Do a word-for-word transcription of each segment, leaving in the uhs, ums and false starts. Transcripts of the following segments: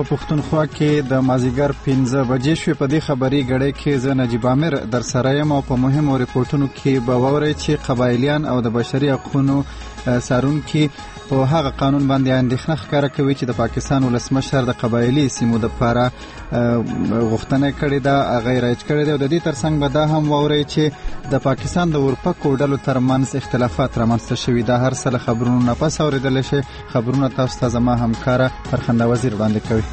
پښتونخوا کې د مازیګر پنځه بجې شوې. په دې خبري غړې کې زه نجیب عامر در سره یم او په مهمو ریپورتونو کې به واورئ چې قبایلیان او د بشري حقوقو څارونکي په هغه قانون باندې اندېښنه ښکاره کوي چې د پاکستان ولسمشر د قبایلي سیمو دپاره غوښتنه کړې ده، هغه یې رایج کړی دی. او د دې ترڅنګ به دا هم واورئ چې د پاکستان د اورپکو ډلو ترمنځ اختلافات رامنځته شوي. دا هر څه له خبرونو نه پس اورېدلی شئ. خبرونه تاسو ته زما همکاره فرخنده وزیر وړاندې کوي.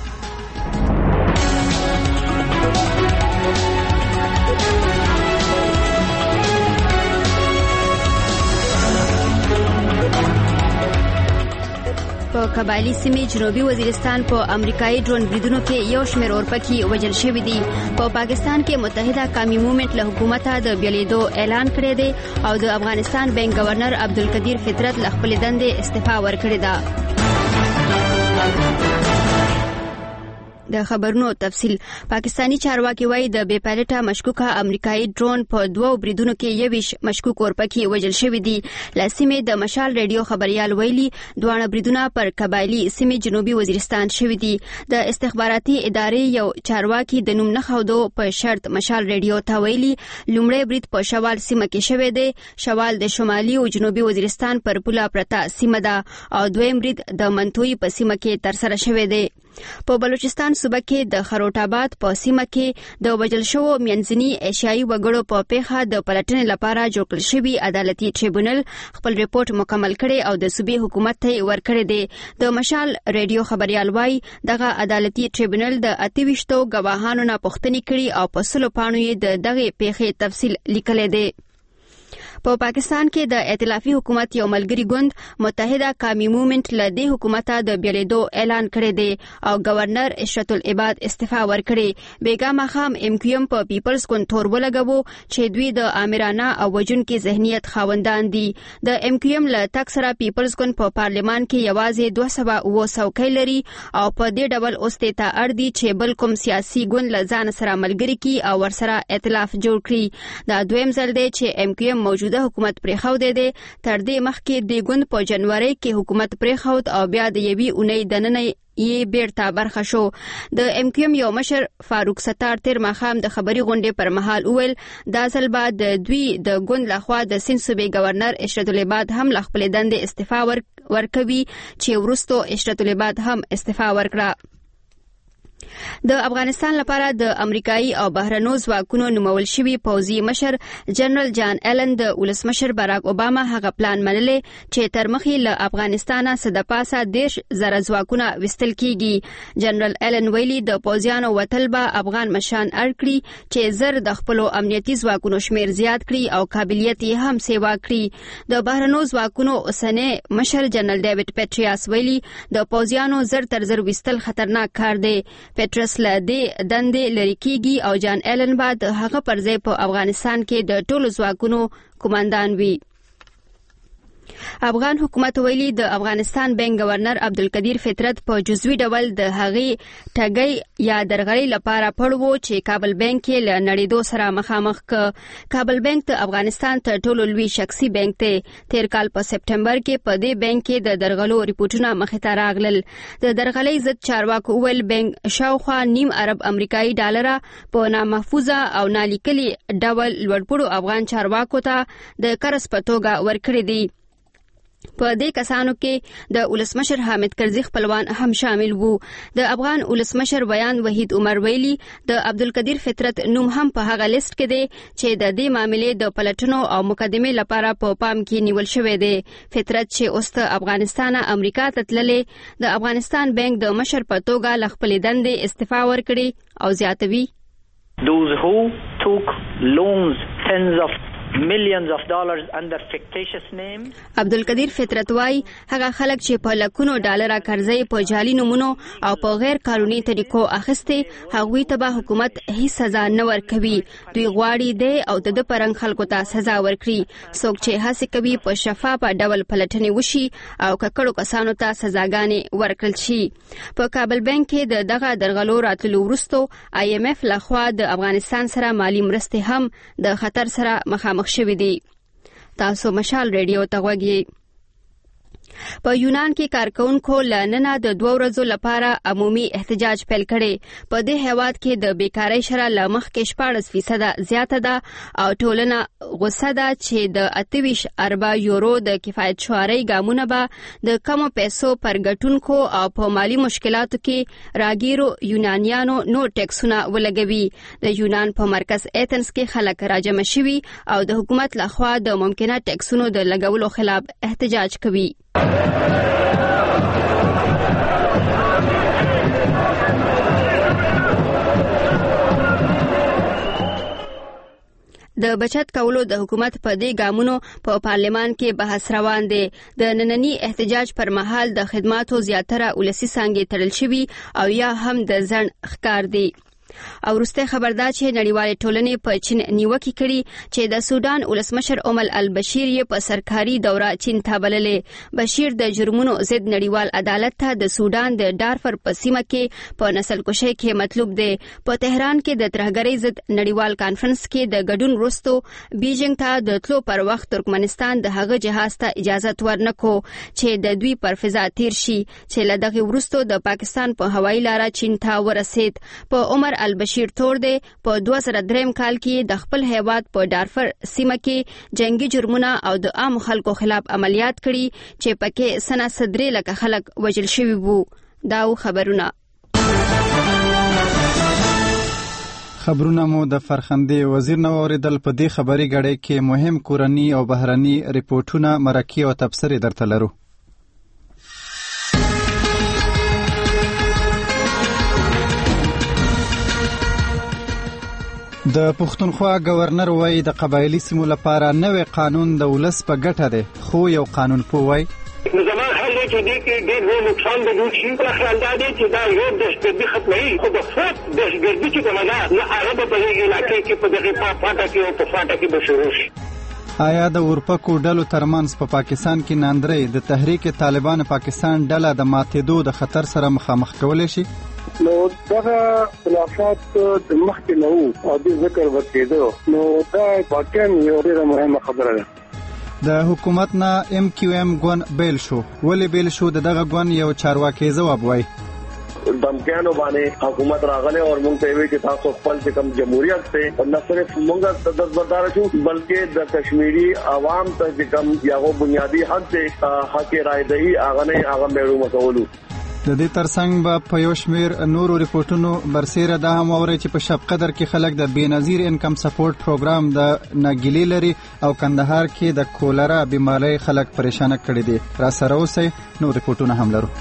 په قبایلی سیمې جنوبي وزیرستان په امریکایي ډرون بریدونو کې یو شمېر اورپکي وژل شوي دي. په پاکستان کې متحده قومي موومنټ له حکومته د بیلیدو اعلان کړی دی او د افغانستان بینک گورنر عبدالقدیر فطرت له خپلې دندې استعفا ورکړې ده. د خبرونو تفصیل. پاکستانی چارواکي وایي د بې پایلټه مشکوکه امریکایي ډرون په دوو بریدونو کې یویش مشکوک اورپکي وژل شوي دي. له سیمې د مشال ریډیو خبریال ویلي دواړه بریدونه پر قبایلي سیمې جنوبي وزیرستان شوي دي. د استخباراتي ادارې یو چارواکي د نوم نه ښودو په شرط مشال ریډیو ته ویلي لومړی برید په شوال سیمه کې شوی دی. شوال د شمالي او جنوبي وزیرستان پر پوله پرته سیمه ده او دویم برید د منتوي په سیمه کې ترسره شوی دی. په بلوچستان صوبه کې د خروټ آباد په سیمه کې د وژل شوو منځني ایشیایي وګړو په پیښه د پلټنې لپاره جوړ کړل شوی عدالتي ټریبونل خپل ریپورت مکمل کړي او د صوبې حکومت ته ورکړی دی. د مشال ریډیو خبریال وایي دغه عدالتي ټریبونل د اته ویشتو ګواهانو نه پوښتنې کړي او په سلو پاڼو یې د دغه پیښې تفصیل لیکلی دی. په پاکستان کې د ائتلافي حکومت یو ملګری ګوند متحده قومي موومنټ له دې حکومته د بیلیدو اعلان کړی دی او گورنر اشرت العباد استعفا ورکړي. بیګا ماښام ایم کیو ایم په پیپلز ګوند تور ولګوو چې دوی د آمرانه او وژونکي ذهنیت خاوندان دي. د ایم کیو ایم له تګ سره پیپلز ګوند په پارلمان کې یوازې دوه سوه اووه څوکۍ لري او په دې ډول اوس دې ته اړ دي چې بل کوم سیاسي ګوند له ځان سره ملګري کړي او ورسره ائتلاف جوړ کړي. دا دویم ځل دی چې ایم کیو ایم موجوده حکومت پریښودی دی. تر دې مخکې د ګوند په جنوري کې حکومت پریښود او بیا د یوې اونۍ دننه یې بیرته برخه شو. د ایم کیو ایم یو مشر فاروق ستار تیر ماښام د خبري غونډې پر مهال وویل دا ځل به د دوی د ګوند لخوا د سیند صوبې گورنر اشرت العباد هم له خپلې دندې استعفا ورکوي چې وروستو اشرت العباد هم استعفا ورکړه. د افغانستان لپاره د امریکایي او بهرنیو ځواکونو نومول شوي پوځي مشر جنرال جان ایلن د ولسمشر باراک اوباما هغه پلان منلی چې تر مخې له افغانستانه څه د پاسه دېرش زره ځواکونه ویستل کیږي. جنرال ایلن ویلي د پوځیانو وتل به افغان مشران اړ کړي چې زر د خپلو امنیتي ځواکونو شمیر زیات کړي او قابلیت یې هم سیوا کړي. د بهرنیو ځواکونو اوسنی مشر جنرال ډیوډ پیټریاس ویلي د پوځیانو زر تر زر ویستل خطرناک کار دی. پیټرس له دې دندې لرې کیږي او جان ایلن به د هغه پر ځای په افغانستان کې د ټولو ځواکونو قوماندان وي. افغان حکومت ویلي د افغانستان بینک گورنر عبدالقدیر فطرت په جزوي ډول د هغې ټګۍ یا درغلۍ لپاره پړ و چې کابل بینک یې له نړېدو سره مخامخ ک. کابل بینک د افغانستان تر ټولو لوی شخصي بینک دی. تیر کال په سپټمبر کې په دې بینک کې د درغلو ریپورټونه مخې ته راغلل. د درغلۍ ضد چارواکو وویل بینک شاوخوا نیم ارب امریکایي ډالره په نامحفوظه او نالیکلي ډول لوړپوړو افغان چارواکو ته د قرض په توګه ورکړي دي. په دې کسانو کې د ولسمشر حامد کرزي خپلوان هم شامل وو. د افغان ولسمشر ویان وحید عمر ویلي د عبدالقدیر فطرت نوم هم په هغه لیست کې دی چې د دې معاملې د پلټنو او مقدمې لپاره په پام کې نیول شوی دی. فطرت چې اوس د افغانستان امریکا ته تللی د افغانستان بینک د مشر په توګه له خپلې دندې استعفا ورکړي او زیاتوي Those who took loans tens of millions of dollars under fictitious names. عبدالقدیر فطرت وای هغه خلک چې په لکونو ډالره قرضې په جعلي نومونو او په غیر قانوني طریقو اخیستې هغوی ته به حکومت هیڅ سزا نه ورکوي. دوی غواړي دی او د د پرنګ خلکو ته سزا ورکړي. څوک چې هڅه کوي په شفافه ډول پلټنې وشي او ککړو کسانو ته سزاګانې ورکړل شي. په کابل بانک کې د دغه درغلو راتلو وروسته آی ایم ایف لخوا د افغانستان سره مالی مرستې هم د خطر سره مخامخ شوې دي. تاسو مشال ریډیو ته غوږی. په یونان کې کارکونکو لننه د دوه ورځو لپاره عمومي احتجاج پیل کړي. په دې هیواد کې د بیکاری شرح له مخکې شپاړس فیصد زیاته ده او ټولنه غوسه ده چې د اتهویشت اربه یورو د کفایت شعاري ګامونه به د کمو پیسو پر ګټونکو او په مالی مشکلاتو کې راګیرو یونانیانو نور ټیکسونه ولګوي. د یونان په مرکز ایتنز کې خلک راجمع شوي او د حکومت لخوا د ممکنه ټیکسونو د لګولو خلاف احتجاج کوي. د بچت کولو د حکومت په دې ګامونو په پارلمان کې بحث روان دی. د نننی احتجاج پر مهال د خدماتو زیاتره ولسی څانګې تړل شوي او یا هم د ځنډ ښکار دی. او وروسته خبردار چې نړیوال ټولنې په چین نیوکه کړي چې د سودان ولسمشر عمر البشیر یې په سرکاري دوره چین ته بللې. بشیر د جرمونو ضد نړیوال عدالت ته د سودان د دارفر په سیمه کې په نسل کشۍ کې مطلوب دی. په تهران کې د ترهګرۍ ضد نړیوال کانفرنس کې د ګډون وروسته بیجینګ ته د تلو پر وخت ترکمنستان د هغه جهاز ته اجازه ورنکو چې د دوی پر فضا تیر شي چې له دغه وروسته د پاکستان په هوایي لار چین ته ورسید. په عمر البشیر تور دی په دوه زره درې کال کې د خپل هیواد په دارفر سیمه کې جنگي جرمونه او د عام خلکو خلاف عملیات کړي چې پکې سنا صدرې لکه خلک وژل شوي وو. دا خبرونه خبرونه مو د فرخندې وزیر نو اوریدل. په دې خبري غړې کې مهم کورنی او بهرني ریپورتونه مرکه او تبصرې درته لرو. د پښتونخوا گورنر وای د قبایلی سیمو لپاره نوې قانون د ولس په ګټه دی، خو یو قانون پوای زمان خلک چې دې کې ډېر لوی نقصان به جوړ شي. په خیال دا دی چې دا یو دهشتګردي ختموي، خو د فوت دهشتګردي چې کومه ده نه هغه به په دې علاقې کې په دغې پاټه کې او په فاټه کې به شروع شي. آیا د اورپکو ډلو ترمنځ په پاکستان کې ناندري د تحریک طالبان پاکستان ډله د ماتېدو د خطر سره مخامخ کولی شي؟ نو دغه خلافات د مخکې نه وو او د ذکر وکړو، نو دا واقعا یو ډېره مهمه خبره ده. د حکومت نه ام کیو ام ګوند بیل شو. ولې بیل شو؟ د دغه ګوند یو چارواکي ځواب وایي دمکانو باندې حکومت راغله او موږ ته وی چې تاسو خپل کم جمهوریت ته نه صرف موږ ته دستبردار شو بلکې د کشمیری عوام ته کم یو بنیادی حق ته حق رائے دی هغه نه هغه مېرو مسولو. د دې ترڅنګ به په یو شمیر نورو ریپورتونو برسېره دا هم اوري چې په شب قدر کې خلک د بېنظیر انکم سپورټ پروګرام د ناګیلي لري او کندهار کې د کولرا بیماری خلک پریشان کړي دي. را سره اوسئ، نو ریپورتونه هم لرو.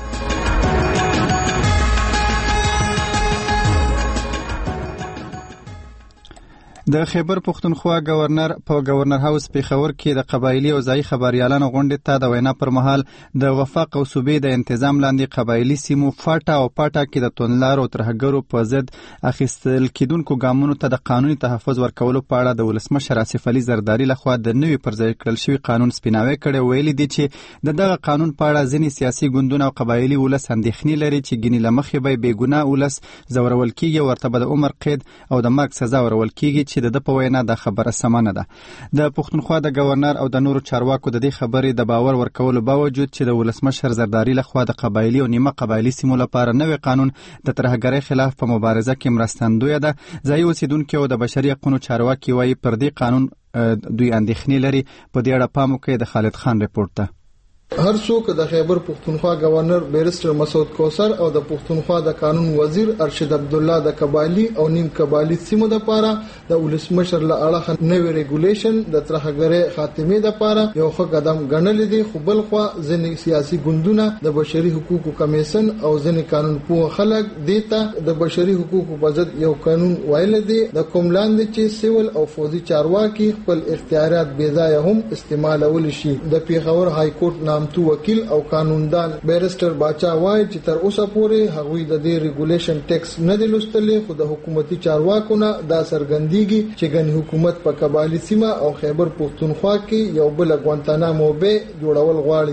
د خیبر پختونخوا گورنر په گورنر هاوس پیښور کې د قبایلی او ځای خبريالانو غونډې ته د وینا پر مهال د وفاق او صوبې د تنظیم لاندې قبایلی سیمو فاټا او پاټا کې د تونلار او ترهګرو په ضد اخیستل کېدونکو ګامونو ته د قانوني تحفظ ورکولو په اړه د ولسمشر آصف علي زرداری لخوا د نوي پرځای کړل شوی قانون سپیناوی کړي. ویلي دي چې د دغه قانون په اړه ځینې سیاسي ګوندونه او قبایلی ولس اندېښنې لري چې ګینې لمخې به بېګناه ولس زورول کیږي، ورته به د عمر قید او د مرګ سزا ورول کیږي چې د په وینا د خبره سمانه ده. د پښتونخوا د گورنر او د نورو چارواکو د دې خبرې د باور ورکولو باوجود چې د ولسمشر زرداری لخوا د قبایلی او نیمه قبایلی سیمو لپاره نوې قانون د ترهګرۍ خلاف په مبارزه کې مرستندوی ده. ځای اوسیدونکو او د بشري حقوقو چارواکي وايي پر دې قانون دوی اندېښنې لري. په دې اړه پام وکړئ د خالد خان ریپورت ته. هر څوک د خیبر پختونخوا گورنر بیرسټر مسعود کوثر او د پختونخوا د قانون وزیر ارشد عبد الله د قبایلی او نیم قبایلی سیمو د لپاره د ولسمشر له اړه نوې ریګولیشن د ترهګرۍ خاتمه د لپاره یو ښه قدم ګڼل دي. خو بل خو ځینې سیاسي ګوندونه د بشري حقوقو کمیشن او ځینې قانون پوه خلک دیتا د بشري حقوقو په ضد یو قانون وایل دي د کوم لاندې چې سیول او فوزي چارواکي خپل اختیارات بې ځایه هم استعمالول شي. د پیښور های کورټ نامتو وکیل او قانوندان بیرسټر باچا وایي چې تر اوسه پورې هغوی د دې ریګولیشن ټیکس نه دی لوستلی، خو د حکومتي چارواکو نه دا څرګندېږي چې ګڼ حکومت په قبایلی سیمه او خیبر پښتونخوا کې یو بل ګوانتانامو بې جوړول غواړي.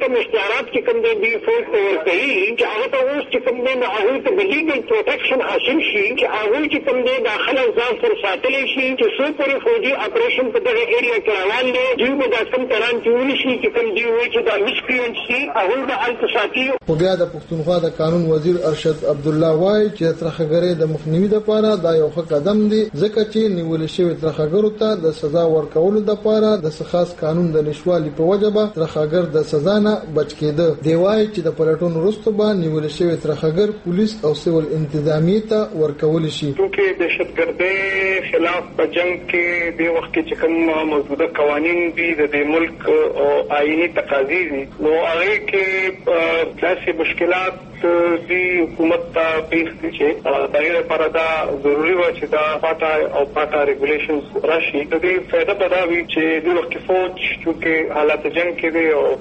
کوم اختیارات چې کوم دی فوج ته ورکوي چې هغه ته اوس چې کوم دی نو هغوی ته د لیګل پروټیکشن حاصل شي چې هغوی چې کوم دی دا خلک ځان سره ساتلی شي چې څو پورې فوجي اپریشن په دغه ایریا کې روان دی دوی به دا کوم تران چې ونیسي چې کوم دی وایي چې دا مسکرینټ شي هغوی به هلته ساتي. خو بیا د پښتونخوا د قانون وزیر ارشد عبدالله وایي چې ترخګرۍ د مخنیوي لپاره دا یو ښه قدم دی ځکه چې نیول شوی ترخګرو ته د سزا ورکولو لپاره د خاص قانون د نشوالي په وجه به ترخګر د سزا نه بچ کېده. دی وایي چې د پلټون وروسته به نیول شوی ترخګر پولیس او سیول انتظامیه ته ورکول شي. چې دهشتګردۍ خلاف په جنگ کې د وخت کې چې کوم موجوده قوانین دي د ملک او آئینی تقاضي دي نو هغه کې داسې مشکلات دی حکومت ته پیښ دي چې دغه لپاره دا ضروري و چې دا پاتا او پاتا ریګولیشنز راشي. د دې فائدہ پدا وی چې د وخت فوج چې حالات جنگ کې دی او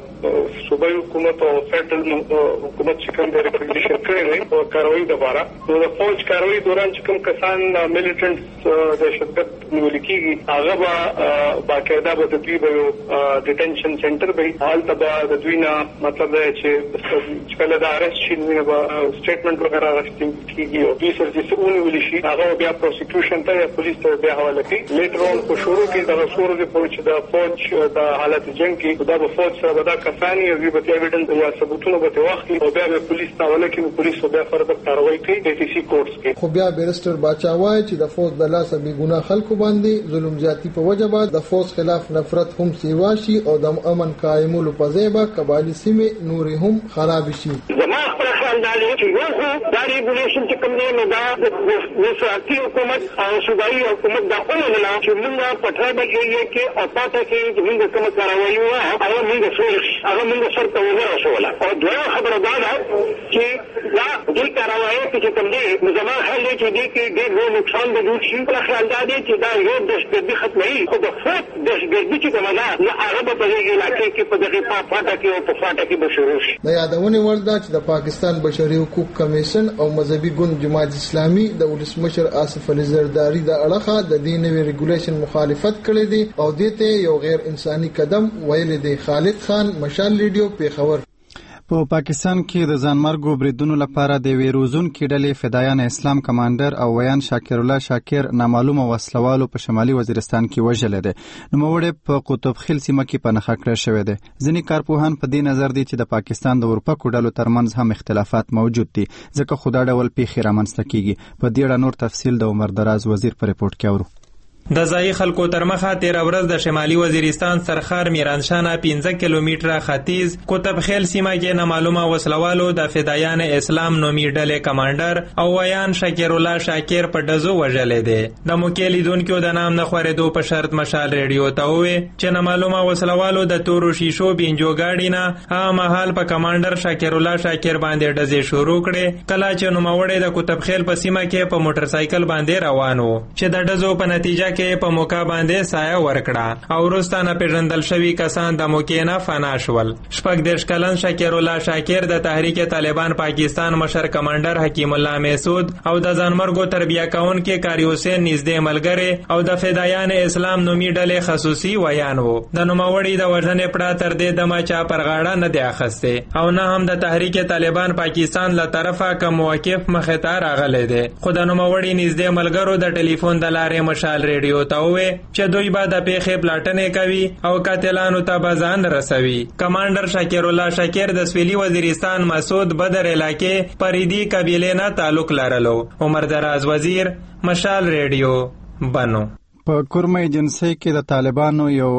صوبایي حکومت او فدرل حکومت چې کوم د ریګولیشن کړی او کاروي لپاره نو د فوج کاروي دوران چې کوم کسان میلیټنټس دهشتګرد نیول کېږي هغه به باقاعده به د دوی به یو ډیټنشن سنټر به هلته به د دوی نه مطلب دی چې کله دا ارست شي نو به سټیټمنټ وغیره اخیستل کېږي او دوی سره چې څه ونیول شي هغه بیا پروسیکیوشن ته یا پولیس ته بیا حواله کوي. لیټر اون په شروع کې دغه سورو د فوج د فوج د حالت جنگ کې دا به فوج سره به دا کسانی او دوی به ایویډنس یا ثبوتونه به واخلي او بیا به پولیس ته حواله کوي. پولیس بیا فردر کاروایی کوي د ټي سي کورټس کې. خو بیا بیرسټر باچا وایي چې د فوج د لاسه بې ګناه خلکو باندې ظلم زیاتی په وجه به د فوج خلاف نفرت هم سیوا شي او د امن قائمولو په ځای به قبایلي سیمې نورې هم خراب شي. زما خپل خیال دا دی چې یو خو دا ریګولیشن چې کوم دی نو دا د وساتي حکومت او صوبایي حکومت دا ومنله چې موږ په ټرایبل ایریا کې او پاته کې چې موږ کوم کاروایي وه هغه موږ سره هغه موږ سره ته ورسوله. او دویمه خبره دا ده چې دا دې کاروایي چې کوم دی نو زما خیال دی چې دې کې ډېر لوی نقصان به جوړ شي. خپل خیال دا دی چې دا یو دهشتګردي ختموي خو د فوج دهشتګردي چې کومه ده نو هغه به په دې علاقې کې په دغې پاټه کې او په فاټه کې به شروع شي. د یادونې وړ ده چې د پاکستان بشري حقوق کمیشن او مذهبي ګوند جماعت اسلامي د ولسمشر آصف علي زرداري د اړخه د دې نوې ریګولیشن مخالفت کړې دي او دې ته یو غیر انساني قدم ویل دي. خالد خان، مشال ریډیو، پیښور. په پاکستان کې د ځانمرګو بریدونو لپاره د ویروزونکو ډلې فدایان اسلام کمانډر او ویان شاکر الله شاکر نامعلومه وسلوالو په شمالي وزیرستان کې وژل دي. نوموړی په قطب خیل سیمه کې په نښه کړی شوی دی. ځینې کارپوهان په دې نظر دي چې د پاکستان د اورپکو ډلو ترمنځ هم اختلافات موجود دي ځکه خو دا ډول پیښې رامنځته کیږي. په دې اړه نور تفصیل د عمر دراز وزیر په ریپورت کې اورو. د ځایي خلکو تر مخه تیره ورځ د شمالي وزیرستان سرخار میرانشانه پنځه کیلومتره ختیځ قطب خیل سیمه کې نامعلومه وسلوالو د فدایان اسلام نومي ډلې کمانډر او ویان شاکر الله شاکر په ډزو وژلې دي. د موقع لیدونکو د نام نه خورېدو په شرط مشال ریډیو ته وویل چې نامعلومه وسلوالو د تورو شیشو بینجوګاډي نه هغه مهال په کمانډر شاکر الله شاکر باندې ډزې شروع کړې کله چې نوموړی د قطب خیل په سیمه کې په موټر سایکل باندې روان و چې د ډزو په نتیجه کې په موقع باندې سایه ورکړه او وروسته نه پیژندل شوي کسان د موقع نه فنا شول. شپږ دېرش کلن شاکر الله شاکر د تحریک طالبان پاکستان مشر کمانډر حکیم الله محسود او د ځانمرګو تربیه کوونکي قاری حسین نږدې ملګری او د فدایان اسلام نومي ډلې خصوصي ویان وو. د نوموړي د وژنې پړه تر دې دمه چا پر غاړه نه دی اخیستی او نه هم د تحریک طالبان پاکستان له طرفه کوم موقف مخې ته راغلی دی. خو د نوموړي نږدې ملګرو د ټلیفون د لارې مشال ریډیو ته وویل چې دوی به د پیښې پلاټنې کوي او قاتلانو ته به ځان رسوي. کمانډر شاکر الله شاکر د سویلي وزیرستان مسعود بدر علاقې پریدي قبیلې نه تعلق لرلو. عمر دراز وزیر، مشال ریډیو، بنو. په کورمه ایجنسی کې د طالبانو یو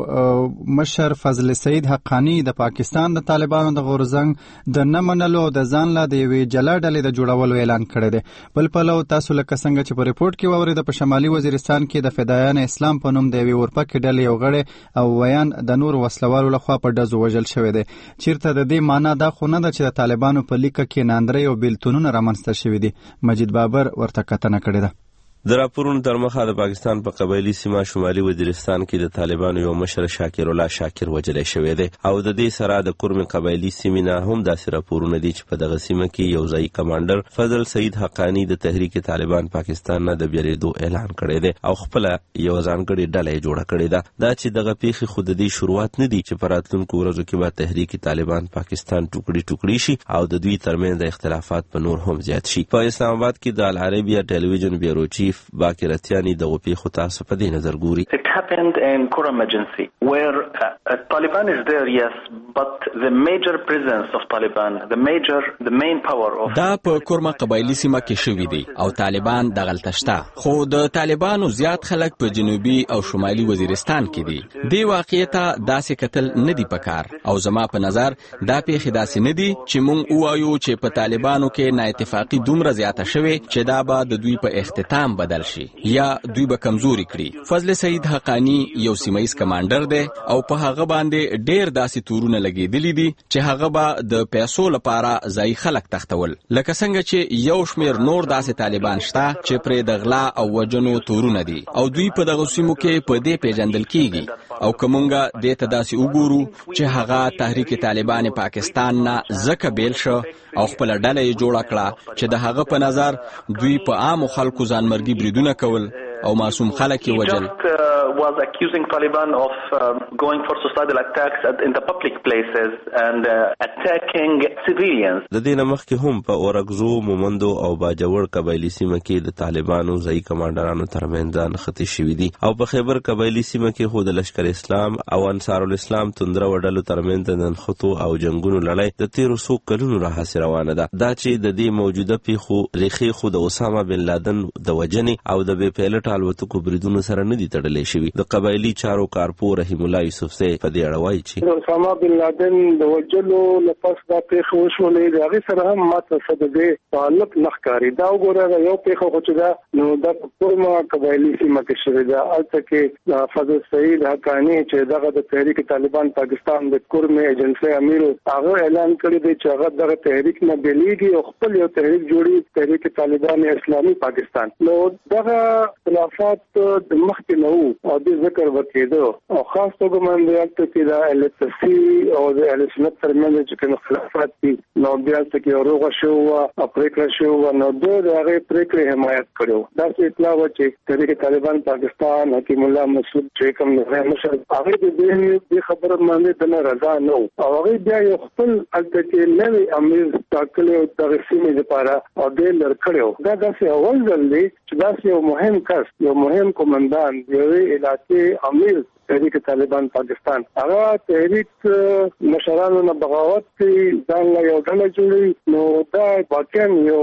مشر فضل سعید حقانی د پاکستان د طالبانو د غورځنګ د نه منلو د ځان لا د یوې جلا ډلې د جوړولو اعلان کړی دی. بل پلو تاسو لکه څنګه چې په ریپورت کې واورید په شمالي وزیرستان کې د فدایان اسلام په نوم د یوې اورپکې ډلې یو غړی او ویان د نور وسلوالو لخوا په ډزو وژل شوی دی. چیرته د دې معنا دا خو نه ده چې د طالبانو په لیکه کې ناندرۍ او بیلتونونه رامنځته شوي دي. مجید بابر ورته کتنه کړې ده. د راپورونو تر مخه د پاکستان په قبایلی سیمه شمالي وزیرستان کې د طالبانو یو مشر شاکر الله شاکر وژل شوی دی او د دې سره د کورم قبایلی سیمې نه هم داسې راپورونه دي چې په دغه سیمه کې یو ځای کمانډر فضل سعید حقانی د تحریک طالبان پاکستان نه د بیریدو اعلان کړی دی او خپل یو ځانګړی ډله جوړه کړې ده دا چې دغه پیښې خود دې شروعات نه دي چې په راتلونکو ورځو کې به تحریک طالبان پاکستان ټوکړي ټوکړي شي او د دوی ترمنځ د اختلافات په نور هم زیات شي. په اسلام آباد کې د العربیه ټلویزیون بیورو چیف باقر اتیانی د غوپی خو تاسو په دې نظر ګوري. It happened in Kuram agency where uh, uh, Taliban is there, yes, but the major presence of Taliban, the major, the main power of دا په کورما قبایلی سیمه کې شوی دی او طالبان دغلته شته خو د طالبانو زیات خلک په جنوبي او شمالي وزیرستان کې دي. دی واقعیت داسې قتل نه دی پکار او زما په نظر دا پیښه داسې نه دی چې مونږ وایو چې په طالبانو کې نا اتفاقی دومره زیاته شوی چې دا به د دوی په اختتام بدل شي یا دوی به کمزوري کړي. فضل سعید حقانی یو سیمایي کمانډر دی او په هغه باندې ډېر داسې تورونه لګېدلي دي چې هغه به د پیسو لپاره ځای خلک تختول لکه څنګه چې یو شمېر نور داسې طالبان شته چې پرې د غلا او وژنو تورونه دي او دوی په دغه سیمو کې په دې پیژندل کیږي او کومونګه دې ته داسې وګورو چې هغه تحریک طالبان پاکستان نه ځکه بیل شو او خپل ډله یې جوړه کړه چې د هغه په نظر دوی په عام خلکو ځانمرګي بریدونه کول او معصوم خلک یې وژل. was accusing Taliban of uh, going for suicidal attacks at, in the public places and uh, attacking civilians. د دې نمخ کې هم په اورګزو مومندو او باجوړ قبایلی سیمه کې د طالبانو ځای کمانډرانو ترمنځ نښتې شوې دي او په خیبر قبایلی سیمه کې خو د لشکر اسلام او انصار الاسلام توندره وډلو ترمنځ د نښتو او جنگونو لړۍ د تیرو څو کلونو راهیسې روانه ده. دا چې د دې موجوده پیښو ریښې خو د اسامه بن لادن د وژنې او د بې پیلټ الوتکو بریدونو سره نه دي تړلې شوي. د قبایلی چارو کارپور رحیم الله یوسف سے په دې اړه وایي چې اسامه بن لادن د وژلو لپس دا پیښه وشولې د هغې سره هم ماته څه د دې تعلق نه ښکاري. دا وګوره یو پیښه خو چې ده نو دا په کورما قبایلي سیمه کې شوې ده. هلته کې فضل سعید حقاني چې دغه د تحریک طالبان پاکستان د کورمې ایجنسۍ امیر هغه اعلان کړی دی چې هغه دغه تحریک نه بیلیږي او خپل یو تحریک جوړي تحریک طالبان اسلامي پاکستان. نو دغه اختلافات د مخکې نه وو او د ذکر وکړو او خاص توګه باندې البته کې د ال اس سی او د ال سنت ترمنځ چې کوم اختلافات دي نو بیا چې اوروغه شو او پریکړه شو نو د هغه پریکړې حمایت کړو. دا چې اطلاع و چې تحریک طالبان پاکستان حکیم الله مسعود چې کوم نه مشر هغه د خبره باندې د رضا نه او هغه بیا یو خپل البته کې نوې امیر ټاکلو د رسمي لپاره او د لړکړو. دا داسې اول ځل دی چې داسې یو مهم کس یو مهم کمانډان یو علاقې امیر تحریک طالبان پاکستان هغه تحریک مشرانو نه بغاوت ځان له یو ډله جوړي نو دا واقعا یو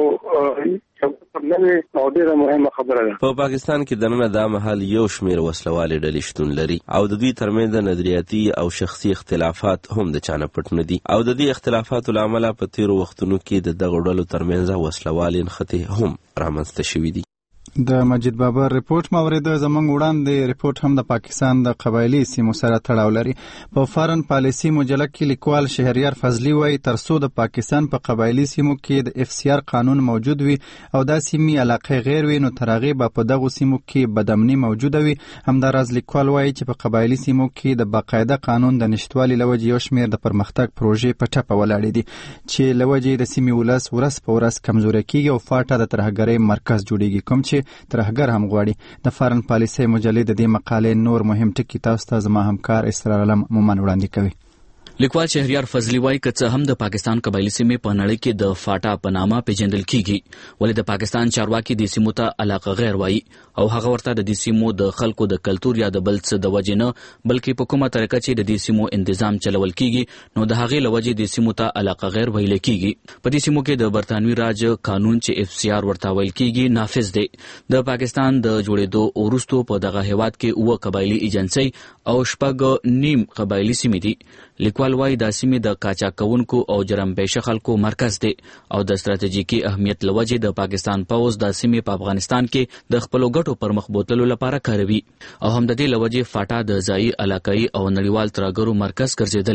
په پاکستان کې دننه دا مهال یو شمېر وسلوالې ډلې شتون لري او د دوی ترمنځ نظریاتي او شخصي اختلافات هم د چانه پټ نه دي او د دې اختلافاتو له امله په تیرو وختونو کې د دغو ډلو ترمنځ وسلوالې نښتې هم رامنځته شوي دي. د مجید بابر ریپورت مورید زمونږ وړاندې ریپورت هم د پاکستان د قبایلی سیمو سره تړاو لري. په فارن پالیسي مجله کې لیکوال شهریار فضلی وایي ترڅو د پاکستان په قبایلی سیمو کې د اف سی آر قانون موجود وي او دا سیمې علاقې غیر وي نو تر هغې به په دغو سیمو کې بدامني موجوده وي. همداراز لیکوال وایي چې په قبایلی سیمو کې د باقاعده قانون د نشتوالي له وجې یو شمېر د پرمختګ پروژې په ټپه ولاړې دي چې له وجې د سیمې ولس ورځ په ورځ کمزوری کېږي او فاټه د ترهګرۍ مرکز جوړېږي کوم چې ترهګر هم غواړي. د فارن پالیسۍ مجلې د دې مقالې نور مهم ټکي تاسو ته زما همکار اسرار علم مومن وړاندې کوي. لیکوال شهریار فضلی وایي که څه هم د پاکستان قبایلی سیمې په نړۍ کې د فاټا په نامه پیژندل کیږي ولې د پاکستان چارواکي د سیمو ته علاقه غیر وایي او هغه ورته د دې سیمو د خلکو د کلتور یا د بل څه د وجې نه بلکې په کومه طریقه چې د دې سیمو انتظام چلول کیږي نو د هغې له وجې د سیمو ته علاقه غیر ویل کیږي. په دې سیمو کې د برطانوي راج قانون چې اف سی آر ورته ویل کیږي نافذ دی. د پاکستان د جوړېدو وروسته په دغه هیواد کې اوه قبایلی ایجنسۍ او شپږ نیم قبایلی سیمې دي. لیکوال وایي دا سیمې د قاچاق کوونکو او جرم پیشه خلکو مرکز دی او د ستراتیژیکي اهمیت له وجې د پاکستان پوځ د سیمې په افغانستان کې د خپلو ګټو پر مخ بوتلو لپاره کاروي او هم د دې له وجې فاټا د ځایي علاقایي او نړیوال ترهګرو مرکز ګرځېدلی.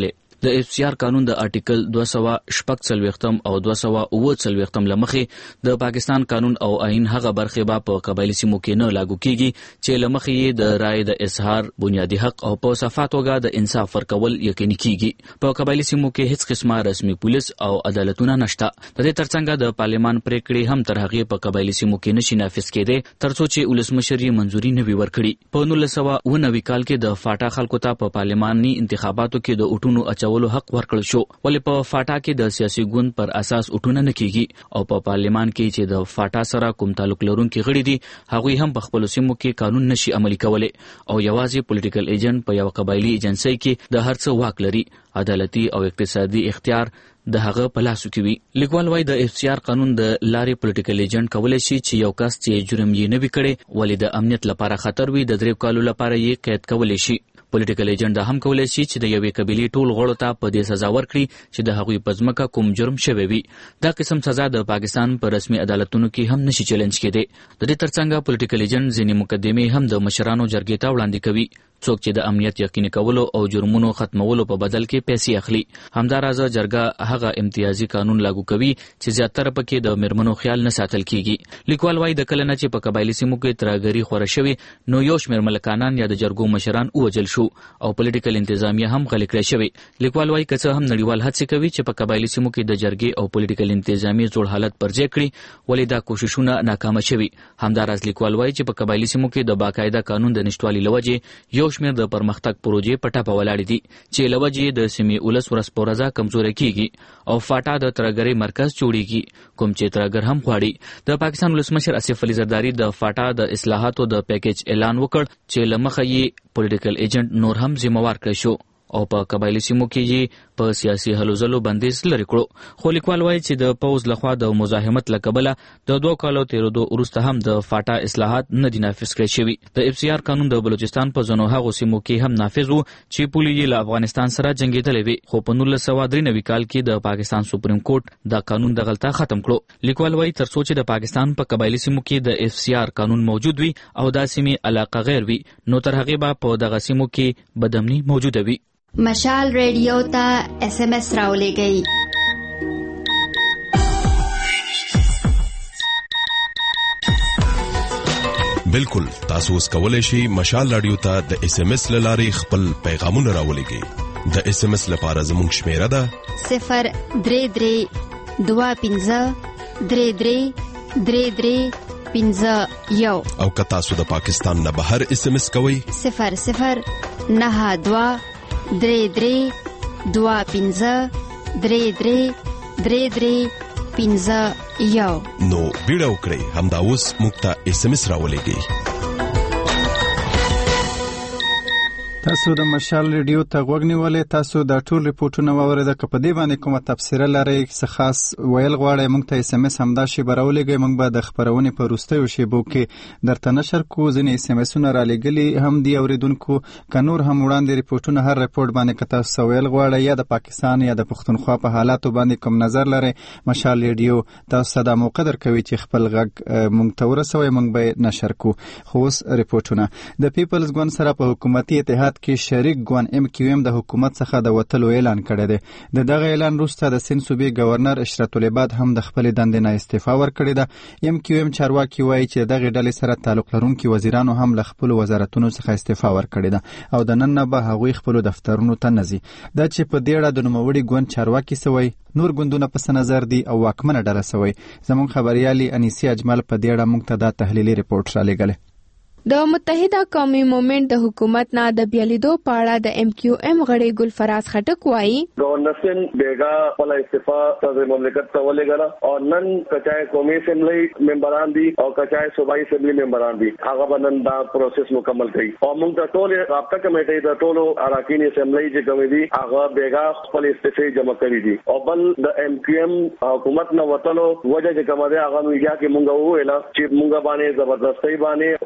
د اف سی آر قانون د آرټیکل دوه سوه شپږ څلوېښتم او دوه سوه اووه څلوېښتم له مخې د پاکستان قانون او آئین هغه برخې به په قبایلي سیمو کې نه لاګو کیږي چې له مخې یې د رایې د اظهار بنیادي حق او په صفا توګه د انصاف ورکول یقیني کیږي. په قبایلي سیمو کې هیڅ قسمه رسمي پولیس او عدالتونه نشته. د دې ترڅنګ د پارلمان پریکړې هم تر هغې په قبایلي سیمو کې نشي نافذ کېدی ترڅو چې ولسمشر یې منځوري نه وي ورکړي. په نولس سوه اوه نوي کال کې د فاټا خلکو ته په پارلماني انتخاباتو کې د اوټونو اچولو حق ورکړل شو، ولې په فاټا کې د سیاسي ګوند پر اساس اوټونه نه کیږي او په پارلمان کې چې د فاټا سره کوم تعلق لرونکي غړي دي هغوی هم په خپلو سیمو کې قانون نشي عملي کولی او یوازې پولیټیکل ایجنټ په یو قبایلي ایجنسۍ کې د هر څه واک لري، عدالتي او اقتصادي اختیار د هغه په لاسو کې وي. لیکوال وايي د اف سی آر قانون د لارې پولیټیکل ایجنټ کولی شي چې یو کس چې جرم یې نه وي کړی ولې د امنیت لپاره خطر وي د درې کالو لپاره یې قید کولی شي. پولیټیکل ایجنټ دا هم کولی شي چې د یوې قبیلې ټول غړو ته په دې سزا ورکړي چې د هغوی په ځمکه کوم جرم شوی وي. دا قسم سزا د پاکستان په رسمي عدالتونو کې هم نشي چیلنج کېدی. د دې ترڅنګ پولیټیکل ایجنټ ځینې مقدمې هم د مشرانو جرګې ته وړاندې کوي، څوک چې د امنیت یقیني کولو او جرمونو ختمولو په بدل کې پیسې اخلي. همداراز جرګه هغه امتیازي قانون لاګو کوي چې زیاتره پکې د میرمنو خیال نه ساتل کیږي. لیکوال وايي د کله نه چې په قبایلي سیمو کې ترهګري خوره شوې نو یو شمېر ملکانان یا د جرګو مشران ووژل شو او پولیټیکل انتظامیه هم غلې کړې شوې. لیکوال وايي که څه هم نړیوال هڅې کوي چې په قبایلي سیمو کې د جرګې او پولیټیکل انتظامیې جوړ حالت پر ځای کړي ولې دا کوششونه ناکامه شوي. همداراز لیکوال وايي چې په قبایلي سیمو کې د باقاعده قانون د نشتوالي له وجې یو شمېر د پرمختګ پروژې په ټاپه ولاړې دي چې له وجې د سیمې ولس ورځ په ورځ کمزوری کیږي او فاټا د ترهګرۍ مرکز جوړیږي کوم چې ترهګر هم غواړي. د پاکستان ولسمشر اسف علي زرداري د فاټا د اصلاحاتو د پیکیج اعلان وکړ چې له مخه یې پولیټیکل ایجنټ نور هم ذمہوار کړی شو او په قبایلي سیمو کې یې په سیاسي هلو ځلو بندیز لرې کړو. خو لیکوال وایي چې د پوځ لخوا د مزاحمت له کبله د دوه کالو تېرېدو وروسته هم د فاټا اصلاحات نه دي نافذ کړی شوي. د اف سی آر قانون د بلوچستان په ځینو هغو سیمو کې هم نافذ و چې پولې یې له افغانستان سره جنګېدلې وې، خو په نولس سوه درې نوي کال کې د پاکستان سپریم کورټ دا قانون دغلته ختم کړو. لیکوال وایي تر څو چې د پاکستان په قبایلي سیمو کې د اف سی آر قانون موجود وي او دا سیمې علاقه غیر وي نو تر هغې به په دغه سیمو کې بدامني موجوده وي. مشال ریډیو ته اس ام اس راولېږئ. بالکل تاسو اوس کولای شئ مشال رادیو ته د اس ام اس لارې خپل پیغامونه راولېږئ. د اس ام اس لپاره زموږ شمیره ده صفر درې درې دوه پنځه درې درې درې درې پنځه یو او که تاسو د پاکستان نه بهر اس ام اس کوئ صفر صفر نه دوه درې درې دوه پنځه درې درې درې درې پنځه یو. نو بیړه وکړئ همدا اوس موږ ته اس ام اس راولېږئ. تاسو د مشال ریډیو ته غوږ نیولې. تاسو دا ټول ریپورتونه واورېده. که په دې باندې کومه تبصره لرئ څه خاص ویل غواړئ موږ ته اس ام اس همدا شیبه راولېږئ. موږ به د خپرونې په وروستیو شیبو کې درته نشر کړو. ځینې اس ام اسونه رالیږلي هم دي اورېدونکو. که نور هم وړاندې ریپورتونه هر ریپورت باندې که تاسو ویل غواړئ یا د پاکستان یا د پښتونخوا په حالاتو باندې کوم نظر لرئ مشال ریډیو تاسو ته دا موقع درکوي چې خپل غږ موږ ته ورسوئ، موږ به نشر کړو. خو اوس ریپورتونه. د پیپلز ګوند سره په حکومتي اتحاد کې شریک ګوند ام کیو ام د حکومت څخه د وتلو اعلان کړی دی. د دغه اعلان وروسته د سند صوبې گورنر اشرت العباد هم د خپلې دندې نه استعفا ورکړې ده. ام کیو ام چارواکي وایي چې دغه ډلې سره تعلق لرونکي وزیرانو هم له خپلو وزارتونو څخه استعفا ورکړې ده او د نن نه به هغوی خپلو دفترونو ته نه ځي. دا چې په دې اړه د نوموړي ګوند چارواکي سوی نور ګوندونه پس نظر دي او واکمنه ډله سوی. زموږ خبريالي انیسی اجمل په دې اړه موږ ته دا تحلیلي ریپورت را لېږلی. د متحده قومي مومنت د حکومت نه د بیالیدو پاړه د ام کیو ام غړي ګل فراز خټک وایي گورنر سن بیگا خپل استعفا صدر مملکت ته ولېږله او نن کچای قومي اسمبلی ممبران دي او کچای صوبایي اسمبلی ممبران دي هغه باندې دا پروسس مکمل کړي او موږ ته ټول رابطه کمیټې د ټولو اراکین اسمبلی چې کومې دي هغه بیگا خپل استعفا جمع کړي دي او بل د ام کیو ام حکومت نه وتلو وجه چې کومه ده هغه میډیا کې موږ وویل چې موږ باندې زبردستۍ باندې زور